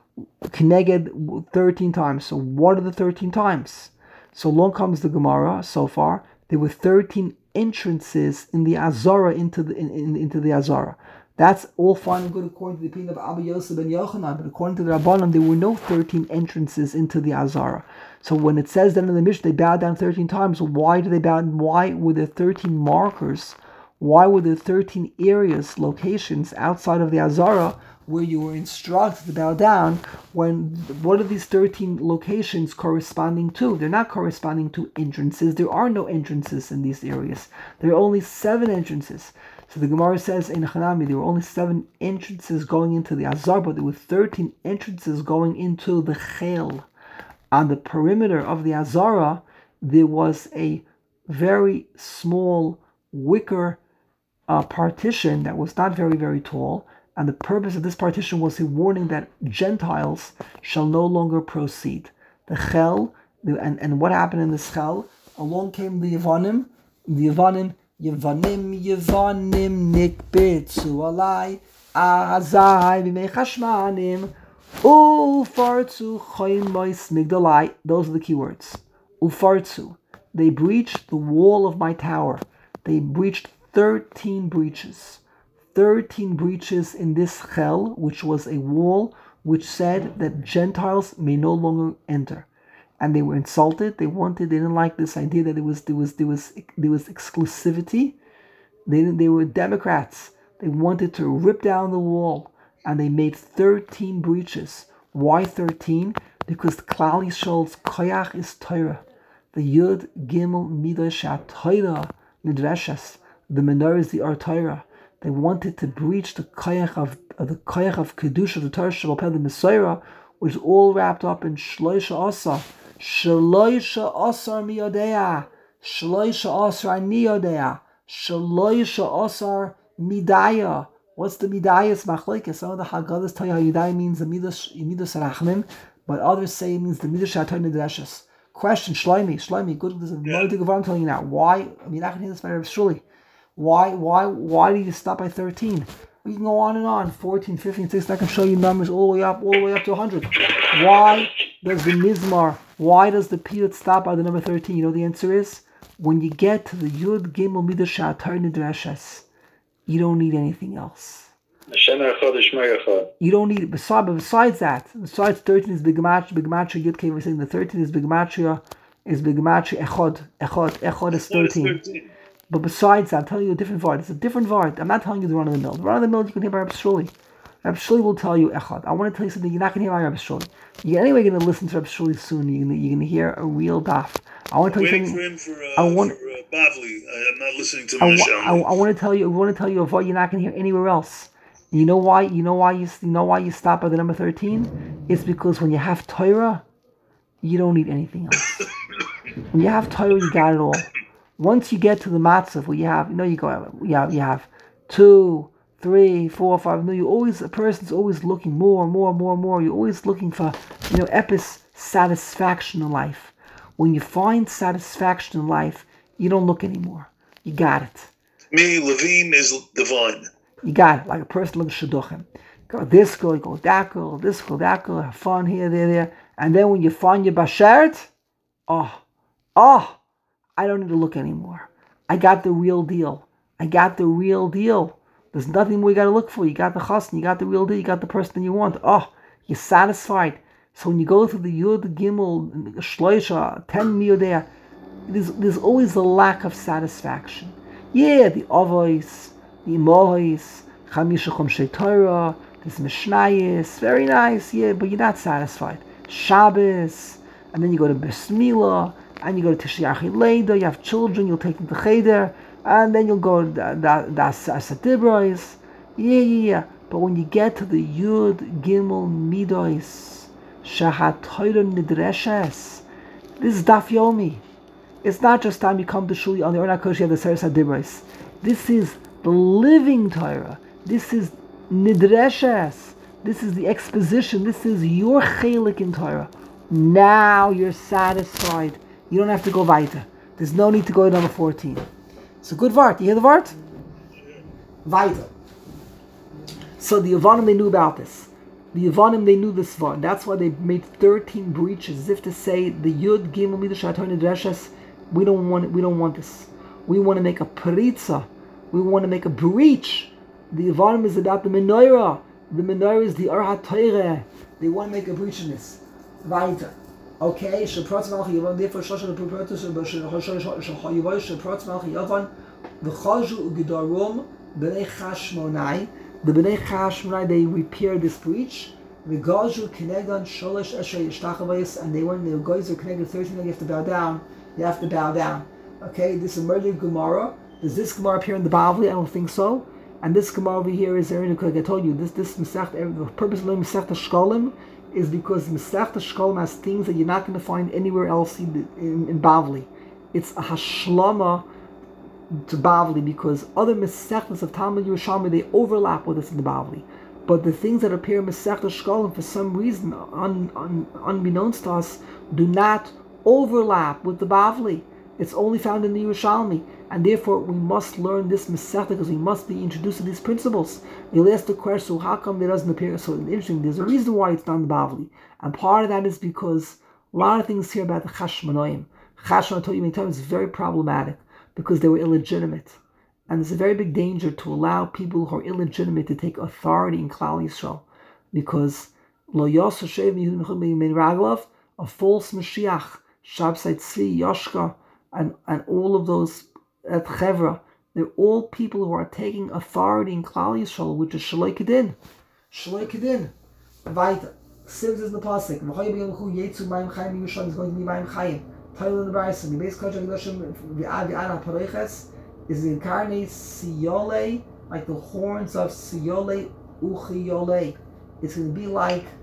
Keneged 13 times. So what are the 13 times? So along comes the Gemara. So far, there were 13 entrances in the Azara into the Azara. That's all fine and good according to the opinion of Abba Yosef ben Yochanan, but according to the Rabbanan, there were no 13 entrances into the Azara. So when it says that in the Mishnah they bowed down 13 times, why did they bow? Why were there 13 markers? Why were there 13 areas, locations outside of the Azara where you were instructed to bow down? What are these 13 locations corresponding to? They're not corresponding to entrances. There are no entrances in these areas. There are only 7 entrances. So the Gemara says in Hanami there were only 7 entrances going into the Azar, but there were 13 entrances going into the Chel. On the perimeter of the Azara, there was a very small wicker partition that was not very, very tall. And the purpose of this partition was a warning that Gentiles shall no longer proceed. The Chel, and what happened in this Chel? Along came the Yevanim. The Yevanim nikbetzu alai azai b'mei chashmanim ufartzu choyin mois migdalai. Those are the key words. Ufartzu. They breached the wall of my tower. They breached 13 breaches. 13 breaches in this Chel, which was a wall which said that Gentiles may no longer enter. And they were insulted. They didn't like this idea that there was exclusivity. They were Democrats. They wanted to rip down the wall, and they made 13 breaches. Why 13? Because Klal Yisrael's koyach is Torah. The Yud Gimel Midrash Torah Midrashas. The menorah is the Torah. They wanted to breach the koyach of kedusha, the Torah Shabbat the Messiah, which is all wrapped up in Shloisha Asar. Shloisha Asar miyodea. Shloisha Asar niyodea. Shloisha Asar midaya. What's the midayas machlekes? Some of the Haggadahs tell you how Yudai means the midas rachmim, but others say it means the midas shatar nidreshes. Question, Shloimi, good. There's a lot of I'm telling you now. Why? I mean, I can hear this matter surely. Why do you stop by 13? We can go on and on. 14, 15, 16. I can show you numbers all the way up to 100. Why does the Mizmar, why does the Piyut stop by the number 13? You know the answer is, when you get to the Yud Gimel Midrash Shatar Nidreshes, you don't need anything else. You don't need it. Besides 13 is Big Gematria Yud Kei. We're saying the 13 is Big Gematria Echod is 13. But besides that, I'm telling you a different Vard. It's a different Vard. I'm not telling you the run-of-the-mill. The run-of-the-mill you can hear by Rabbi Shuli. Rabbi Shuli will tell you Echad. I want to tell you something you're not going to hear by Rabbi Shuli. You're anyway going to listen to Rabbi Shuli soon. You're going to hear a real daf. I want to tell you something. For Bavli. I'm not listening to Michelle. I want to tell you a Vard you're not going to hear anywhere else. You know why you stop by the number 13? It's because when you have Torah, you don't need anything else. When you have Torah, you got it all. Once you get to the matzav where you have 2, 3, 4, 5. No, a person's always looking more. You're always looking for, epis satisfaction in life. When you find satisfaction in life, you don't look anymore. You got it. Me, Levine is divine. You got it. Like a person looks shidduchim. Go this girl, go that girl, this girl, that girl. Have fun here, there. And then when you find your bashert, I don't need to look anymore. I got the real deal. There's nothing more you got to look for. You got the chassan, you got the real deal, you got the person you want. You're satisfied. So when you go through the Yud, Gimel, Shloisha, 10 miyodea, there's always a lack of satisfaction. Yeah, the Avos, the Imohos, Chamisha Chomshei Torah, there's Mishnayos, very nice, yeah, but you're not satisfied. Shabbos, and then you go to Bris Milah, and you go to Tishrei Leida, you have children, you'll take them to Cheder, and then you'll go to Das Asatibros. Yeah. But when you get to the Yud Gimel Midos, Shahat Torah Nidreshes, this is Daf Yomi. It's not just time you come to Shuli on the Orna Kosh, you have the Seres HaDibros. This is the living Torah. This is nidreshes. This is the exposition. This is your chelik in Torah. Now you're satisfied. You don't have to go weiter. There's no need to go to number 14. It's a good vart. You hear the vart? Weiter. So the Yavanim, they knew about this. The Yavanim, they knew this vart. That's why they made 13 breaches, as if to say the Yud Gimel Midah Shator Nidreshes. We don't want this. We want to make a peritza. We want to make a breach. The Yavanim is about the menorah. The menorah is the Or HaTorah. They want to make a breach in this. Weiter. Okay, Sheprotz Malchi Yavan, therefore Shoshan Pupertus, Sheprotz Malchi Yavan, V'chaju Ugedarum, B'nei Chashmonai. The B'nei Chashmonai, they repaired this breach. V'gaju Kenegan Sholosh Eshrei Yishtachavayis, and they went, the guys are connected 13, you have to bow down. You have to bow down. Okay, this is a murder Gemara. Does this Gemara appear in the Bavli? I don't think so. And this Gemara over here is there, like I told you, this Masech, the purpose of learning Masech Shkolim is because Masech Shkolim has things that you're not going to find anywhere else in Bavli. It's a hashlama to Bavli because other Masechtas of Talmud Yerushalmi, they overlap with us in the Bavli. But the things that appear in Masech Shkolim, for some reason, unbeknownst to us, do not overlap with the Bavli. It's only found in the Yerushalmi, and therefore we must learn this Masechta because we must be introduced to these principles. You'll ask the question, so how come it doesn't appear? So interesting, there's a reason why it's not in the Bavli, and part of that is because a lot of things here about the Chashmonoim. Chashmon, I told you many times, is very problematic because they were illegitimate, and there's a very big danger to allow people who are illegitimate to take authority in Klal Yisrael, because Lo Yosef Shev Min Raglav, a false Mashiach, Shabsai Tzvi, Yoshka, and all of those at Chevra, they're all people who are taking authority in Klal Yisrael, which is Shaloi Kedin. Shaloi Kedin. Weiter. Sivs is the pasuk. V'choy b'yom yetzu ma'im chayim Yerushalayim is going to be ma'im chayim. Taylor in the Bryson. The base culture of Kedoshim v'ad ha'paroiches is the incarnate siyole, like the horns of siyole uchiyole. It's going to be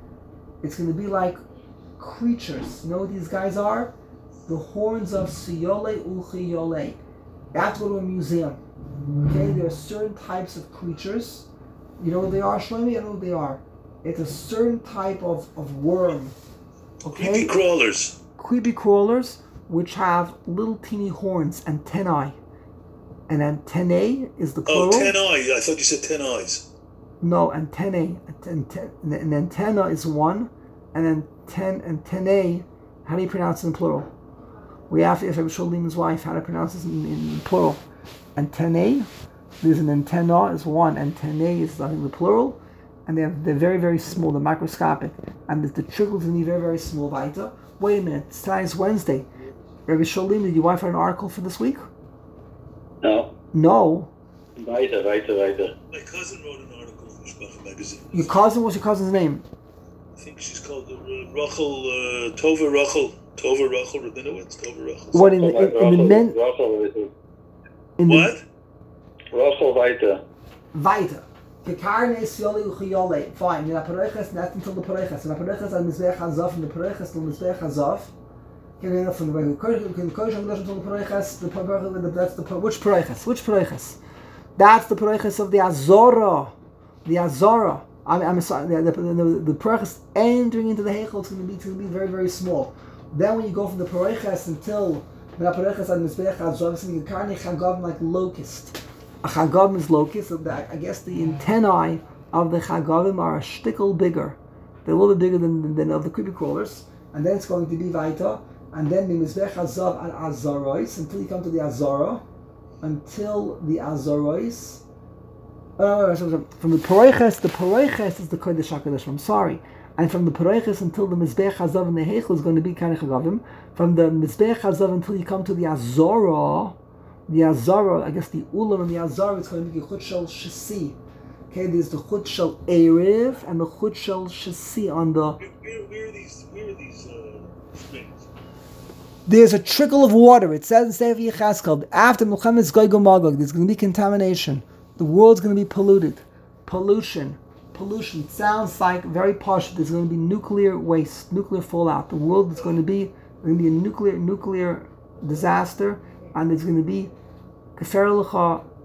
like creatures. You know what these guys are? The horns of Siyole Uchiyole. That's go to a museum. Okay, there are certain types of creatures. You know what they are, Shlomi? I know what they are. It's a certain type of worm. Okay? Creepy crawlers, which have little teeny horns, antennae. And antennae is the plural. Oh, 10 eyes. I thought you said 10 eyes. No, antennae. An antenna is one, and then antennae, how do you pronounce it in plural? We asked Rabbi Sholim's wife how to pronounce this in plural. Antennae, there's an antenna is one, antennae is I think the plural, and they're very, very small, they're microscopic, and the trickles in the very, very small. Weiter. Wait a minute, tonight's Wednesday. Rabbi Sholim, did your wife write an article for this week? No. No. Weiter. My cousin wrote an article for Mishpacha magazine. Your cousin, what's your cousin's name? I think she's called Rachel, Tova Rachel Rabinowitz, Tova Rachel. What in the men? What? Rachel Weiter. Weiter. Kekarne is yoli uchiyole. Fine. In the Pareches, not until the Pareches. In the Pareches, and Mizbeach Hazav, and the Pareches to Mizbeach Hazav. From the regular Kodesh until the Pareches, that's the which Pareches? Which Pareches? That's the Pareches of the Azora. The Azora. I'm sorry. The Pareches entering into the Heichel is going to be very, very small. Then when you go from the Pareches until the Pareches and Mizbeach Hazav, it's going to be Karni Chagavim like locust. A Chagavim is locust. So I guess the antennae of the Chagavim are a shtickle bigger. They're a little bit bigger than of the creepy crawlers. And then it's going to be Vaita. And then the Mizbech Hazav and Azarois until you come to the Azara, until the Azarois. From the Pareiches is the Kodesh HaKadosh. I'm sorry. And from the Pareiches until the Mizbech Hazav and the Heichel is going to be kind of Chagavim. From the Mizbech Hazav until you come to the Azara, I guess the Ulam and the Azara is going to be the Chut Shel Shasi. Okay, there's the Chut Shel Erev and the Chut Shel Shasi on the. Where are these springs? There's a trickle of water. It says in Sefer Yechezkel, after Milchemes Gog Magog, there's going to be contamination. The world's going to be polluted. Pollution. It sounds like very posh. There's going to be nuclear waste, nuclear fallout. The world is going to be a nuclear disaster, and there's going to be Kefer Lecha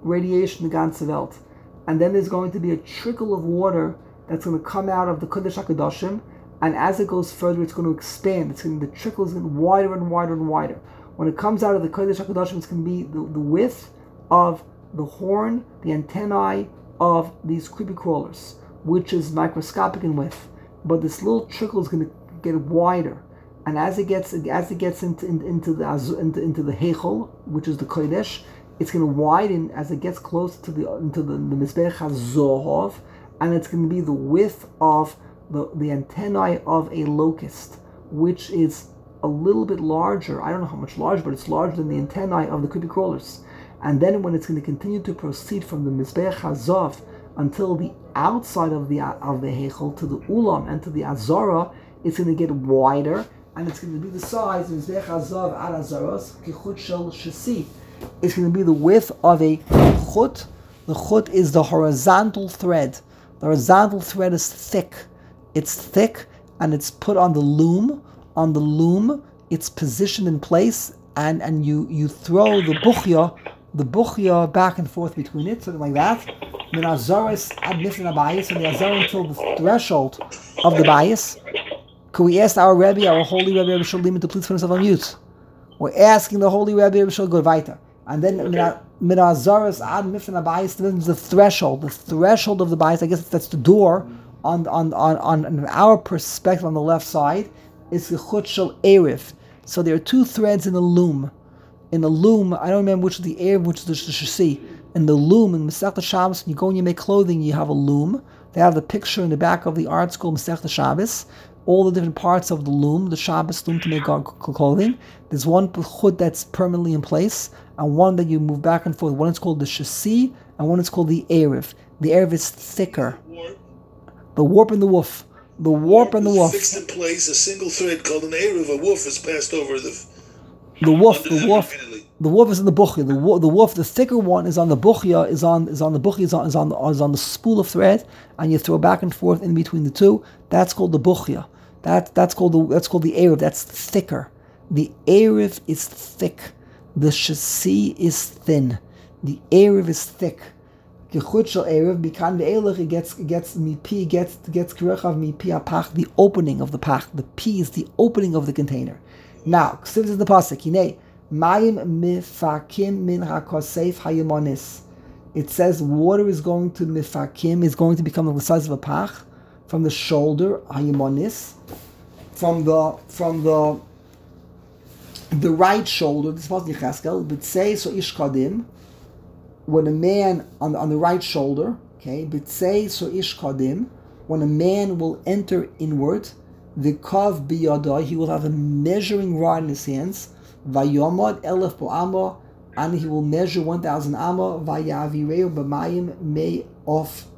radiation in the ganze Welt. And then there's going to be a trickle of water that's going to come out of the Kodesh HaKadoshim, and as it goes further, it's going to expand. The trickle is going to get wider and wider and wider. When it comes out of the Kodesh HaKadoshim, it's going to be the width of the horn, the antennae of these creepy crawlers, which is microscopic in width. But this little trickle is going to get wider, and as it gets into the Heichel, which is the Kodesh, it's going to widen as it gets close to the Mizbeach HaZohov, and it's going to be the width of the antennae of a locust, which is a little bit larger. I don't know how much larger, but it's larger than the antennae of the creepy crawlers. And then when it's going to continue to proceed from the Mizbeach HaZov until the outside of the Heichel to the Ulam and to the Azara, it's going to get wider, and it's going to be the size of Mizbeach HaZov ad Azaros kichut shel shasi. It's going to be the width of a chut. The chut is the horizontal thread. The horizontal thread is thick. It's thick, and it's put on the loom. On the loom, it's positioned in place, and you throw the buchya back and forth between it, something like that. Min azaris ad nifrin habayis, and the azar until the threshold of the bayis. Could we ask our Rebbe, our holy Rebbe, Rebbe Shalim, to please put himself on mute? We're asking the holy Rebbe, Rebbe Shalim, go weiter. And then min azaris ad nifrin habayis, the threshold of the bayis. I guess that's the door on our perspective on the left side. It's the chut shel erev. So there are two threads in the loom. In the loom, I don't remember which is the erev, which is the shasi. In the loom, in Masechta Shabbos, when you go and you make clothing, you have a loom. They have the picture in the back of the art school, Masechta Shabbos, all the different parts of the loom, the Shabbos loom to make clothing. There's one chut that's permanently in place, and one that you move back and forth. One is called the shasi, and one is called the erev. The erev is thicker. The warp and the woof. The warp and the woof. Fixed in place, a single thread called an erev. A woof is passed over the woof. The woof is in the buchya. The woof, the thicker one, is on the buchya. Is on the buchya. Is on the spool of thread, and you throw back and forth in between the two. That's called the buchya. That's called the erev. That's thicker. The erev is thick. The shasi is thin. The erev is thick. Gechut shel erev bikan ve'elach, it gets mipi, gets kirechav mipi apach, the opening of the pach. The p is the opening of the container. Now, this is the pasuk. Hinei mayim mifakim min hakosef hayemonis. It says water is going to mifakim, is going to become the size of a pach from the shoulder hayemonis, from the right shoulder. This is pasuk Yecheskel. But say so ish kadim. When a man on the right shoulder, okay, b'tzei so ish kadim, when a man will enter inward, the kav biyadai, he will have a measuring rod in his hands, vayomad elef bo'ama, and he will measure 1,000 amma, vayavireu b'mayim may of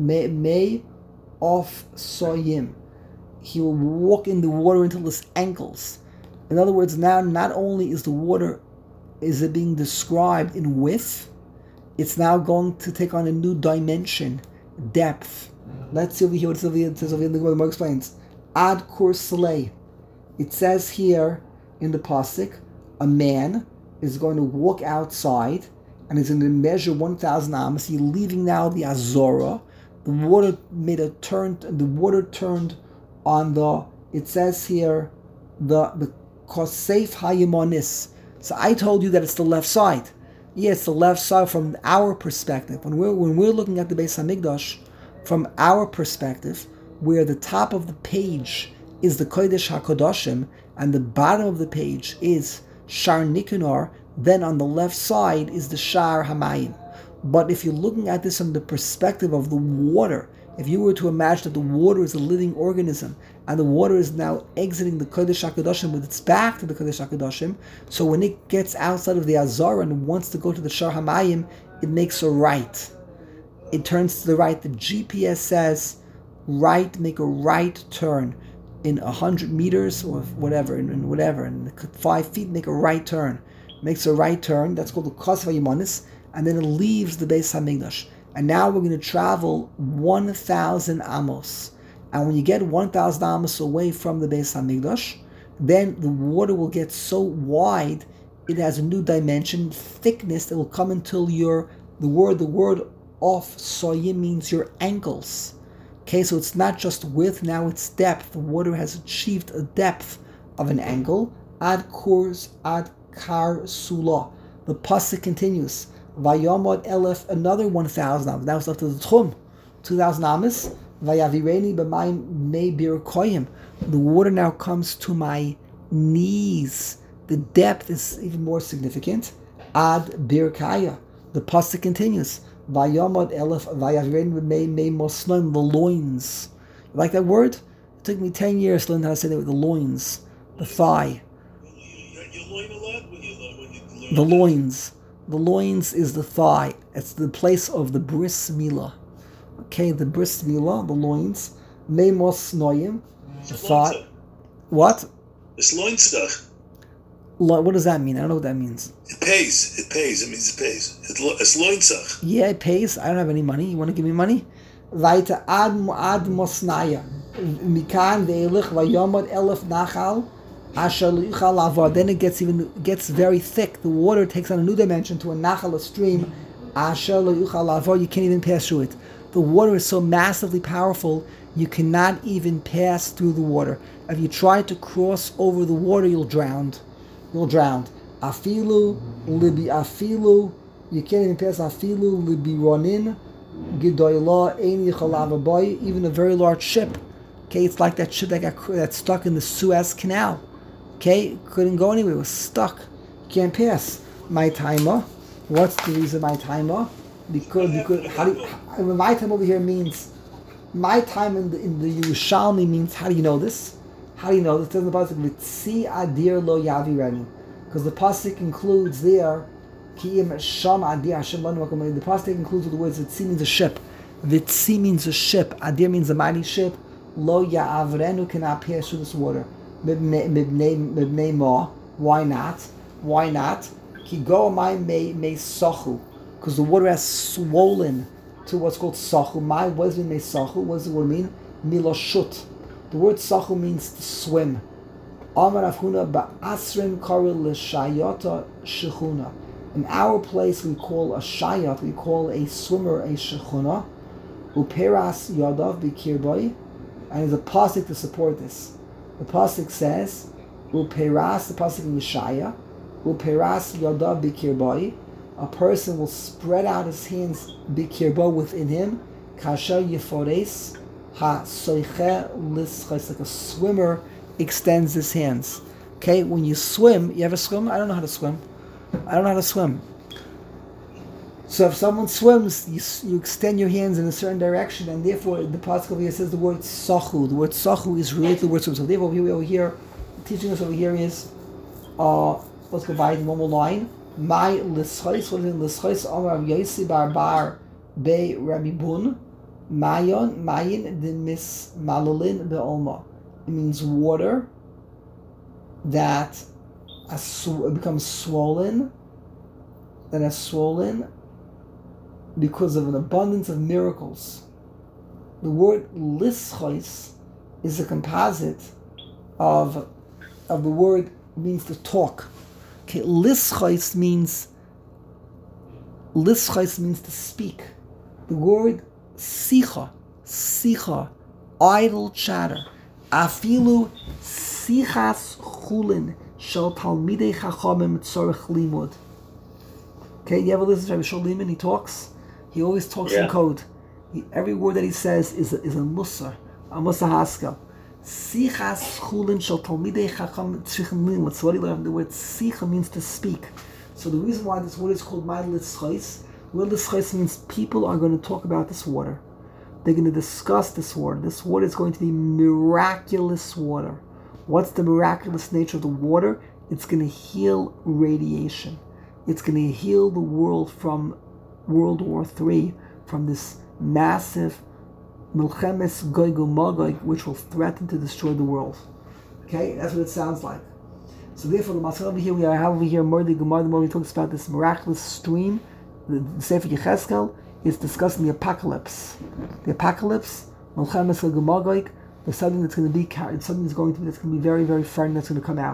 soyim. He will walk in the water until his ankles. In other words, now not only is the water, is it being described in width, it's now going to take on a new dimension, depth. Let's see over here what it says over here. The Gemara explains. Ad kur salei. It says here in the pasuk, a man is going to walk outside and is going to measure 1,000 amos. He's leaving now the Azora. The water made a turn. The water turned on the. It says here the kosef hayemonis. So I told you that it's the left side. Yes, the left side from our perspective. When we're looking at the Beis Hamikdash, from our perspective, where the top of the page is the Kodesh HaKadoshim and the bottom of the page is Shar Nikanor, then on the left side is the Shar Hamayim. But if you're looking at this from the perspective of the water, if you were to imagine that the water is a living organism and the water is now exiting the Kodesh HaKadoshim with its back to the Kodesh HaKadoshim, so when it gets outside of the Azara and wants to go to the Shar Hamayim, it makes a right. It turns to the right. The GPS says, right, make a right turn in 100 meters or whatever, in 5 feet, make a right turn. Makes a right turn, that's called the Kosef HaYimonis, and then it leaves the Beis HaMikdash. And now we're going to travel 1,000 amos. And when you get 1,000 amos away from the Beis HaMikdash, then the water will get so wide, it has a new dimension, thickness that will come until your The word off soyim means your ankles. Okay, so it's not just width, now it's depth. The water has achieved a depth of an ankle. Ad kurs ad kar sula. The pasuk continues. Vayamod elef, another 1,000 amas. That was up to the tchum. 2,000 amas. Vayavireni b'mayim me bir koyim. The water now comes to my knees. The depth is even more significant. Ad bir kaya. The pasuk continues. Vayamod elef vayavireni me mosnoim, the loins. You like that word? It took me 10 years to learn how to say that with the loins. The thigh. You loin a lot when you learn. The loins. The loins is the thigh. It's the place of the bris milah. Okay, the bris milah, the loins. Memos noyim, the thigh. What? It's loin stuff. What does that mean? I don't know what that means. It pays. It pays. It means it pays. It's loin stuff. Yeah, it pays. I don't have any money. You want to give me money? Vaita ad mosnaya. Mikan ve'elich vayomod elef nachal. Then it gets very thick. The water takes on a new dimension to a nachal, a stream. You can't even pass through it. The water is so massively powerful, you cannot even pass through the water. If you try to cross over the water, you'll drown. Afilu, libi afilu, you can't even pass afilu, libi ronin, gidoyla, ein yichalav boy, even a very large ship. Okay, it's like that ship that's stuck in the Suez Canal. Okay, couldn't go anywhere, it was stuck. Can't pass. My timer. What's the reason my timer? Because my time over here means my time in the Yerushalmi means, how do you know this? How do you know this? It says in the pasuk Vitzi adir lo yavirenu, because the pasuk includes there Kiim Sham Adir Hashem Lanu Makom. The pasuk includes with the words Vitzi means a ship. Vitzi means a ship. Adir means a mighty ship. Lo yavirenu cannot pass through this water. Mibnei ma. Why not? Why not? Ki go my may sochu, because the water has swollen to what's called sachu. My what does it mean sachu? What does the word mean? Miloshut. The word sachu means to swim. Amar Avhuna ba'asrin karil l'shayota shechuna. In our place we call a shayot, we call a swimmer a shechuna. Uperas yadav b'kirboi, and there's a pasuk to support this. The pasuk says, Uperas, the pasuk in Yeshaya, Uperas yadav b'kirboi, a person will spread out his hands b'kirbo within him, kasha yefores ha soiche lischais, like a swimmer extends his hands. Okay, when you swim, you ever swim? I don't know how to swim. So if someone swims, you extend your hands in a certain direction, and therefore the pasuk over here says the word sachu. The word sachu is related to the word swim. So therefore over here, teaching us over here is, let's go by in one more line. My lischais, what is it? Lischais Amar Yosi Barbar Be Rabbi Bun Mayin de Mis Malalin Be'olma. It means water that becomes swollen, because of an abundance of miracles. The word lischais is a composite of the word, means to talk. Okay, lischais means to speak. The word sicha, idle chatter. Afilu sichas chulin shel talmidei chachamim tzorich limud. Okay, you ever listen to Rabbi Shlomo? He talks. He always talks in code. Every word that he says is a musar haskell. Sichas chulin shel talmidei chacham tzrichim limud. So what he learned, the word sicha means to speak. So the reason why this word is called my lischais, word lischais means people are going to talk about this water. They're going to discuss this water. This water is going to be miraculous water. What's the miraculous nature of the water? It's going to heal radiation. It's going to heal the world from World War III, from this massive Milchemes Gog Magog, which will threaten to destroy the world. Okay, that's what it sounds like. So therefore, the Matzah over here, we have over here Mordi Gemara. The more he talks about this miraculous stream, the Sefer Yecheskel is discussing the apocalypse. The apocalypse, Milchemes Gog Magog, there's something that's going to be carried, something that's going to be very, very frightening that's going to come out.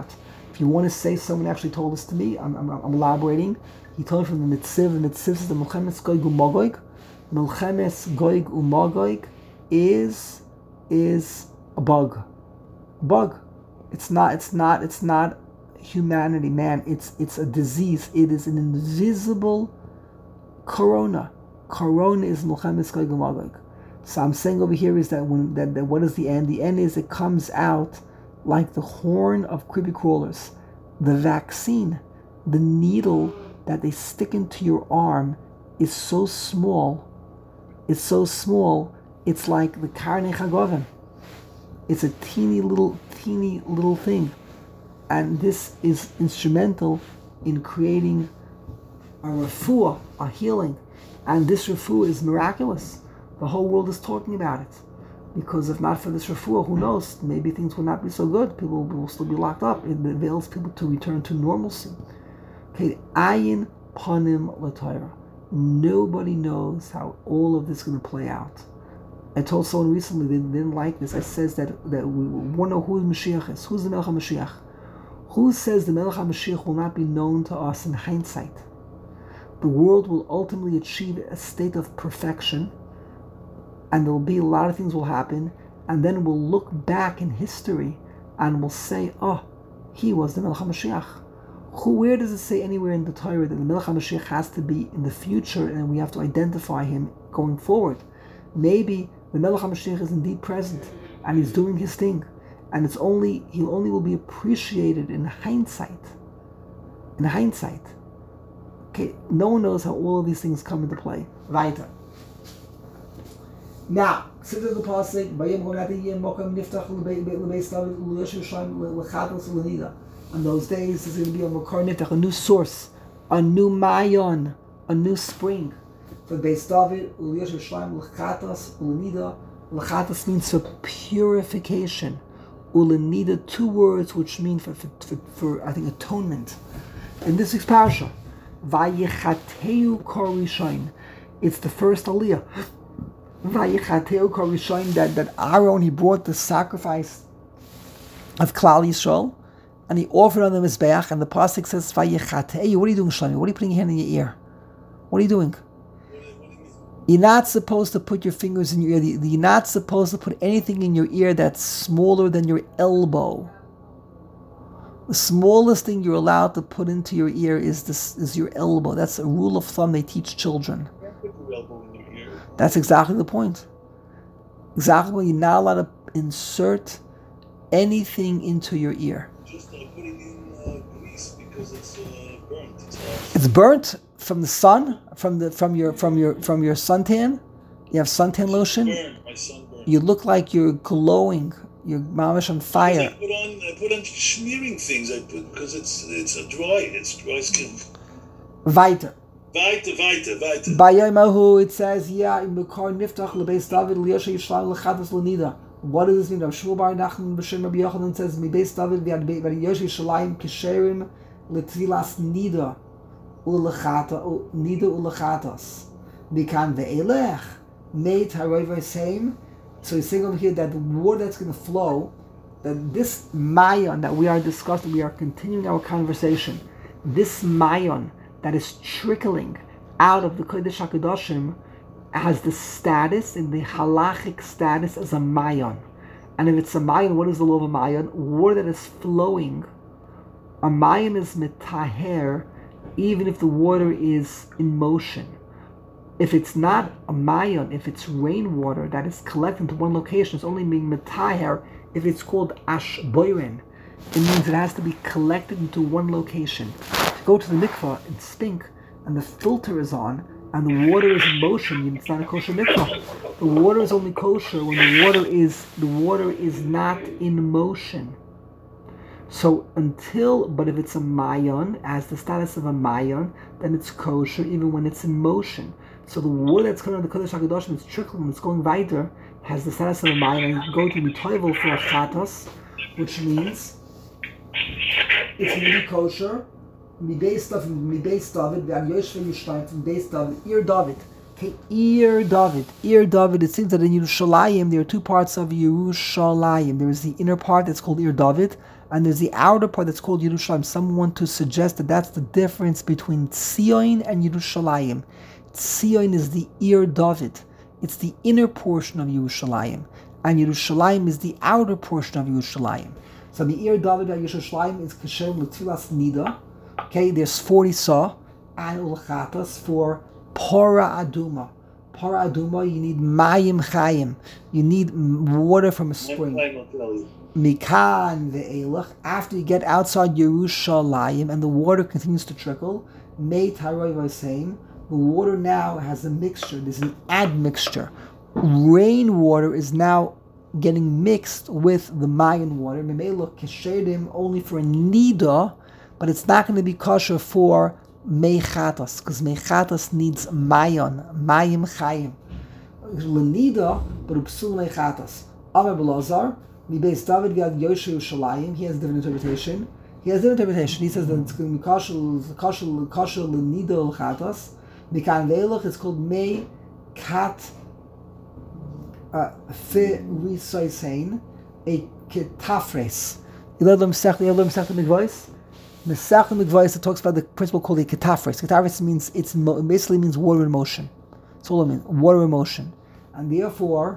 If you want to say someone actually told this to me, I'm elaborating. He told me from the Netziv. The Netziv says the Milchemes Goig U'Magog. Milchemes Goig U'Magog is a bug. Bug. It's not humanity, man. It's a disease. It is an invisible corona. Corona is Milchemes Goig U'Magog. So I'm saying over here is that what is the end? The end is it comes out like the horn of creepy crawlers. The vaccine, the needle that they stick into your arm is so small. It's so small. It's like the Karnei Chagovim. It's a teeny little thing. And this is instrumental in creating a refuah, a healing. And this refuah is miraculous. The whole world is talking about it. Because if not for this refuah, who knows? Maybe things will not be so good. People will still be locked up. It avails people to return to normalcy. Okay, ayin panim l'Torah. Nobody knows how all of this is going to play out. I told someone recently they didn't like this. I says that we want to know who Mashiach is. Who's the Melech HaMashiach? Who says the Melech HaMashiach will not be known to us in hindsight? The world will ultimately achieve a state of perfection, and there'll be a lot of things will happen, and then we'll look back in history and we'll say, oh, he was the Melech HaMashiach. Where does it say anywhere in the Torah that the Melech HaMashiach has to be in the future and we have to identify him going forward? Maybe the Melech HaMashiach is indeed present and he's doing his thing, and he only will be appreciated in hindsight. In hindsight. Okay, no one knows how all of these things come into play. Weiter. Now, sit at the pasuk. On those days, there's going to be a makor niftach, a new source, a new mayon, a new spring. For the Beis David, l'chatas, ulenida. L'chatas means for purification. Ulenida, two words which mean for I think atonement. In this week's parasha, vayichateu korishain. It's the first aliyah. Vayichateu korishain, that Aaron, he brought the sacrifice of Klal Yisrael, and he offered on the Mizbeach, and the pasuk says, vayichateu. What are you doing, Shlomi? What are you putting your hand in your ear? What are you doing? You're not supposed to put your fingers in your ear. You're not supposed to put anything in your ear that's smaller than your elbow. The smallest thing you're allowed to put into your ear is your elbow. That's a rule of thumb they teach children. Put your elbow in your ear. That's exactly the point. Exactly, you're not allowed to insert anything into your ear. Just putting in grease because it's burnt. It's burnt from the sun, from your suntan. You have suntan lotion. My sunburn. You look like you're glowing. You're mamish on fire. I put on smearing things. Because it's dry skin. Weiter. Weiter. By Yom it says, yeah, in Mekar Niftach leBeis David liyosha Yisrael lechatas lenida. What does this mean? Rav Shmuel Bar Nachman b'Shem Rabbi Yochanan says, Mi Beis David v'yosha Yisraelim kisherim letzilas nida ulechatas. Mikan ve'elech made harover same. So he's saying over here that the water that's going to flow, that this mayon that we are discussing, we are continuing our conversation. This mayon that is trickling out of the Kodesh HaKadoshim has the status, in the halachic status, as a mayon. And if it's a mayon, what is the law of a mayon? Water that is flowing. A mayon is mitaher, even if the water is in motion. If it's not a mayon, if it's rainwater that is collected into one location, it's only being mitaher if it's called ashboiren. It means it has to be collected into one location. If you go to the mikvah in Spink and the filter is on and the water is in motion, it's not a kosher mikvah. The water is only kosher when the water is not in motion. So but if it's a mayon, as the status of a mayon, then it's kosher even when it's in motion. So the water that's coming out of the Kodesh HaKadoshim, it's trickling, it's going weiter, has the status of a mayon, and it's going to be toivel for a chatos, which means it's going to be kosher. Mi Beis David, v'ad Yoshve Yishleim, from Beis David, Ir David, Okay, Ir David. Ir David, it seems that in Yerushalayim, there are two parts of Yerushalayim. There is the inner part that's called Ir David, and there's the outer part that's called Yerushalayim. Some want to suggest that that's the difference between Tzion and Yerushalayim. Tzion is the Ir David. It's the inner portion of Yerushalayim, and Yerushalayim is the outer portion of Yerushalayim. So the Ir David of Yerushalayim is Kashem L'Tfilas Nida. Okay, there's 40 saw, and Ulchatas for Pora Aduma. Pora Aduma, you need Mayim Chayim. You need water from a spring. Mikan ve'elach. After you get outside Yerushalayim and the water continues to trickle, Mei Taroy Vaseim. The water now has a mixture. There's an admixture. Rainwater is now getting mixed with the Mayan water. Memelach keshedim only for a nida, but it's not going to be kosher for Mechatas, because Mechatas needs Mayon, Mayim Chayim. Lenida, but Upsul Mechatas. Amar Belazar, Mibeis David Gad Yoshe Yerushalayim, he has a different interpretation. He says that it's going to be kosher Lenida Ulchatas. Mikan Ve'elach, it's called Mei Kat Firisoisein, a Ketafres. You let them say the Mikvahs? Mesach Mikvahs, it talks about the principle called a ketafres. Ketafres means it basically means water in motion. That's all it means, water in motion. And therefore,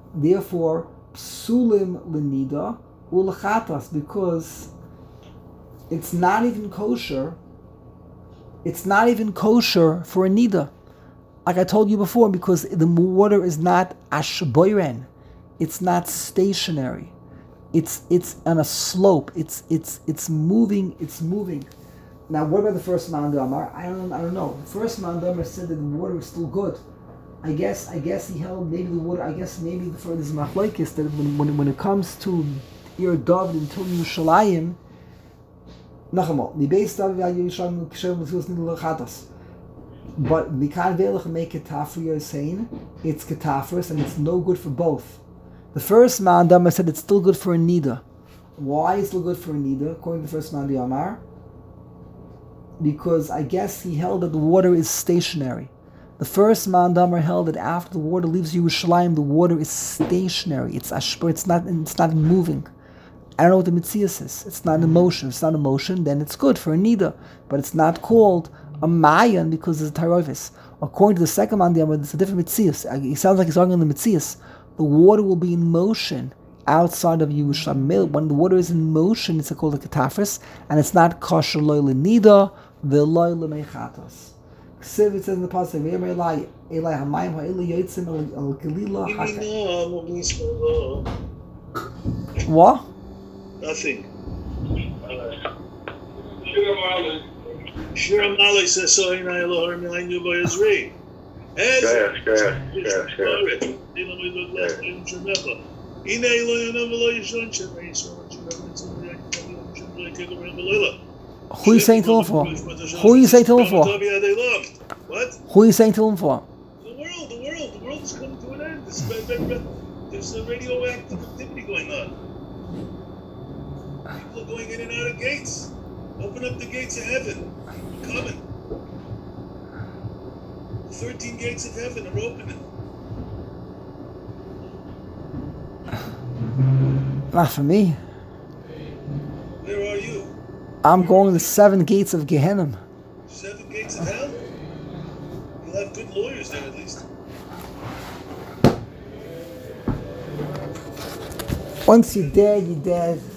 psulim lenida ulchatas, because it's not even kosher. It's not even kosher for a nida, like I told you before, because the water is not ashboiren. It's not stationary. It's on a slope. It's moving. It's moving. Now, what about the first Man Damar? I don't know. The first Man Damar said that the water is still good. I guess he held maybe the water. I guess maybe the furthest machlokes that when it comes to Ir David until Yerushalayim, Nachamol Mibeis David Yerushalayim Kishem L'Tfilas Nida L'Chatas. But Mikan Ve'elach make ketafri saying it's ketafris and it's no good for both. The first Man Damar said it's still good for a nida. Why is it still good for a nida, according to the first Man Damar? Because I guess he held that the water is stationary. The first Man Damar held that after the water leaves Yerushalayim, the water is stationary. It's ashpur. It's not moving. I don't know what the mitzias is. It's not emotion. If it's not emotion, then it's good for a nida. But it's not called a mayan because it's a tyrovis. According to the second Man Damar, it's a different mitzias. It sounds like he's arguing the mitzias. The water will be in motion outside of Yerushalayim. When the water is in motion, it's called a ketafris, and it's not kosher loy lenida veloy lemechatas. It says in the pasuk, "Ve'emer Eli hamayim ha'elu yotzim al galila hachem." What? Nothing. Shira Malay says so. In Elohim Milainu Boyazri. Who are you saying to him for? What? Who are you saying to him for? The world is coming to an end. There's a radioactive activity going on. People are going in and out of gates. Open up the gates of heaven. We're coming. 13 gates of heaven are opening. Not for me. Where are you? I'm going to the 7 gates of Gehenna. 7 gates of hell? You'll have good lawyers there at least. Once you're dead, you're dead.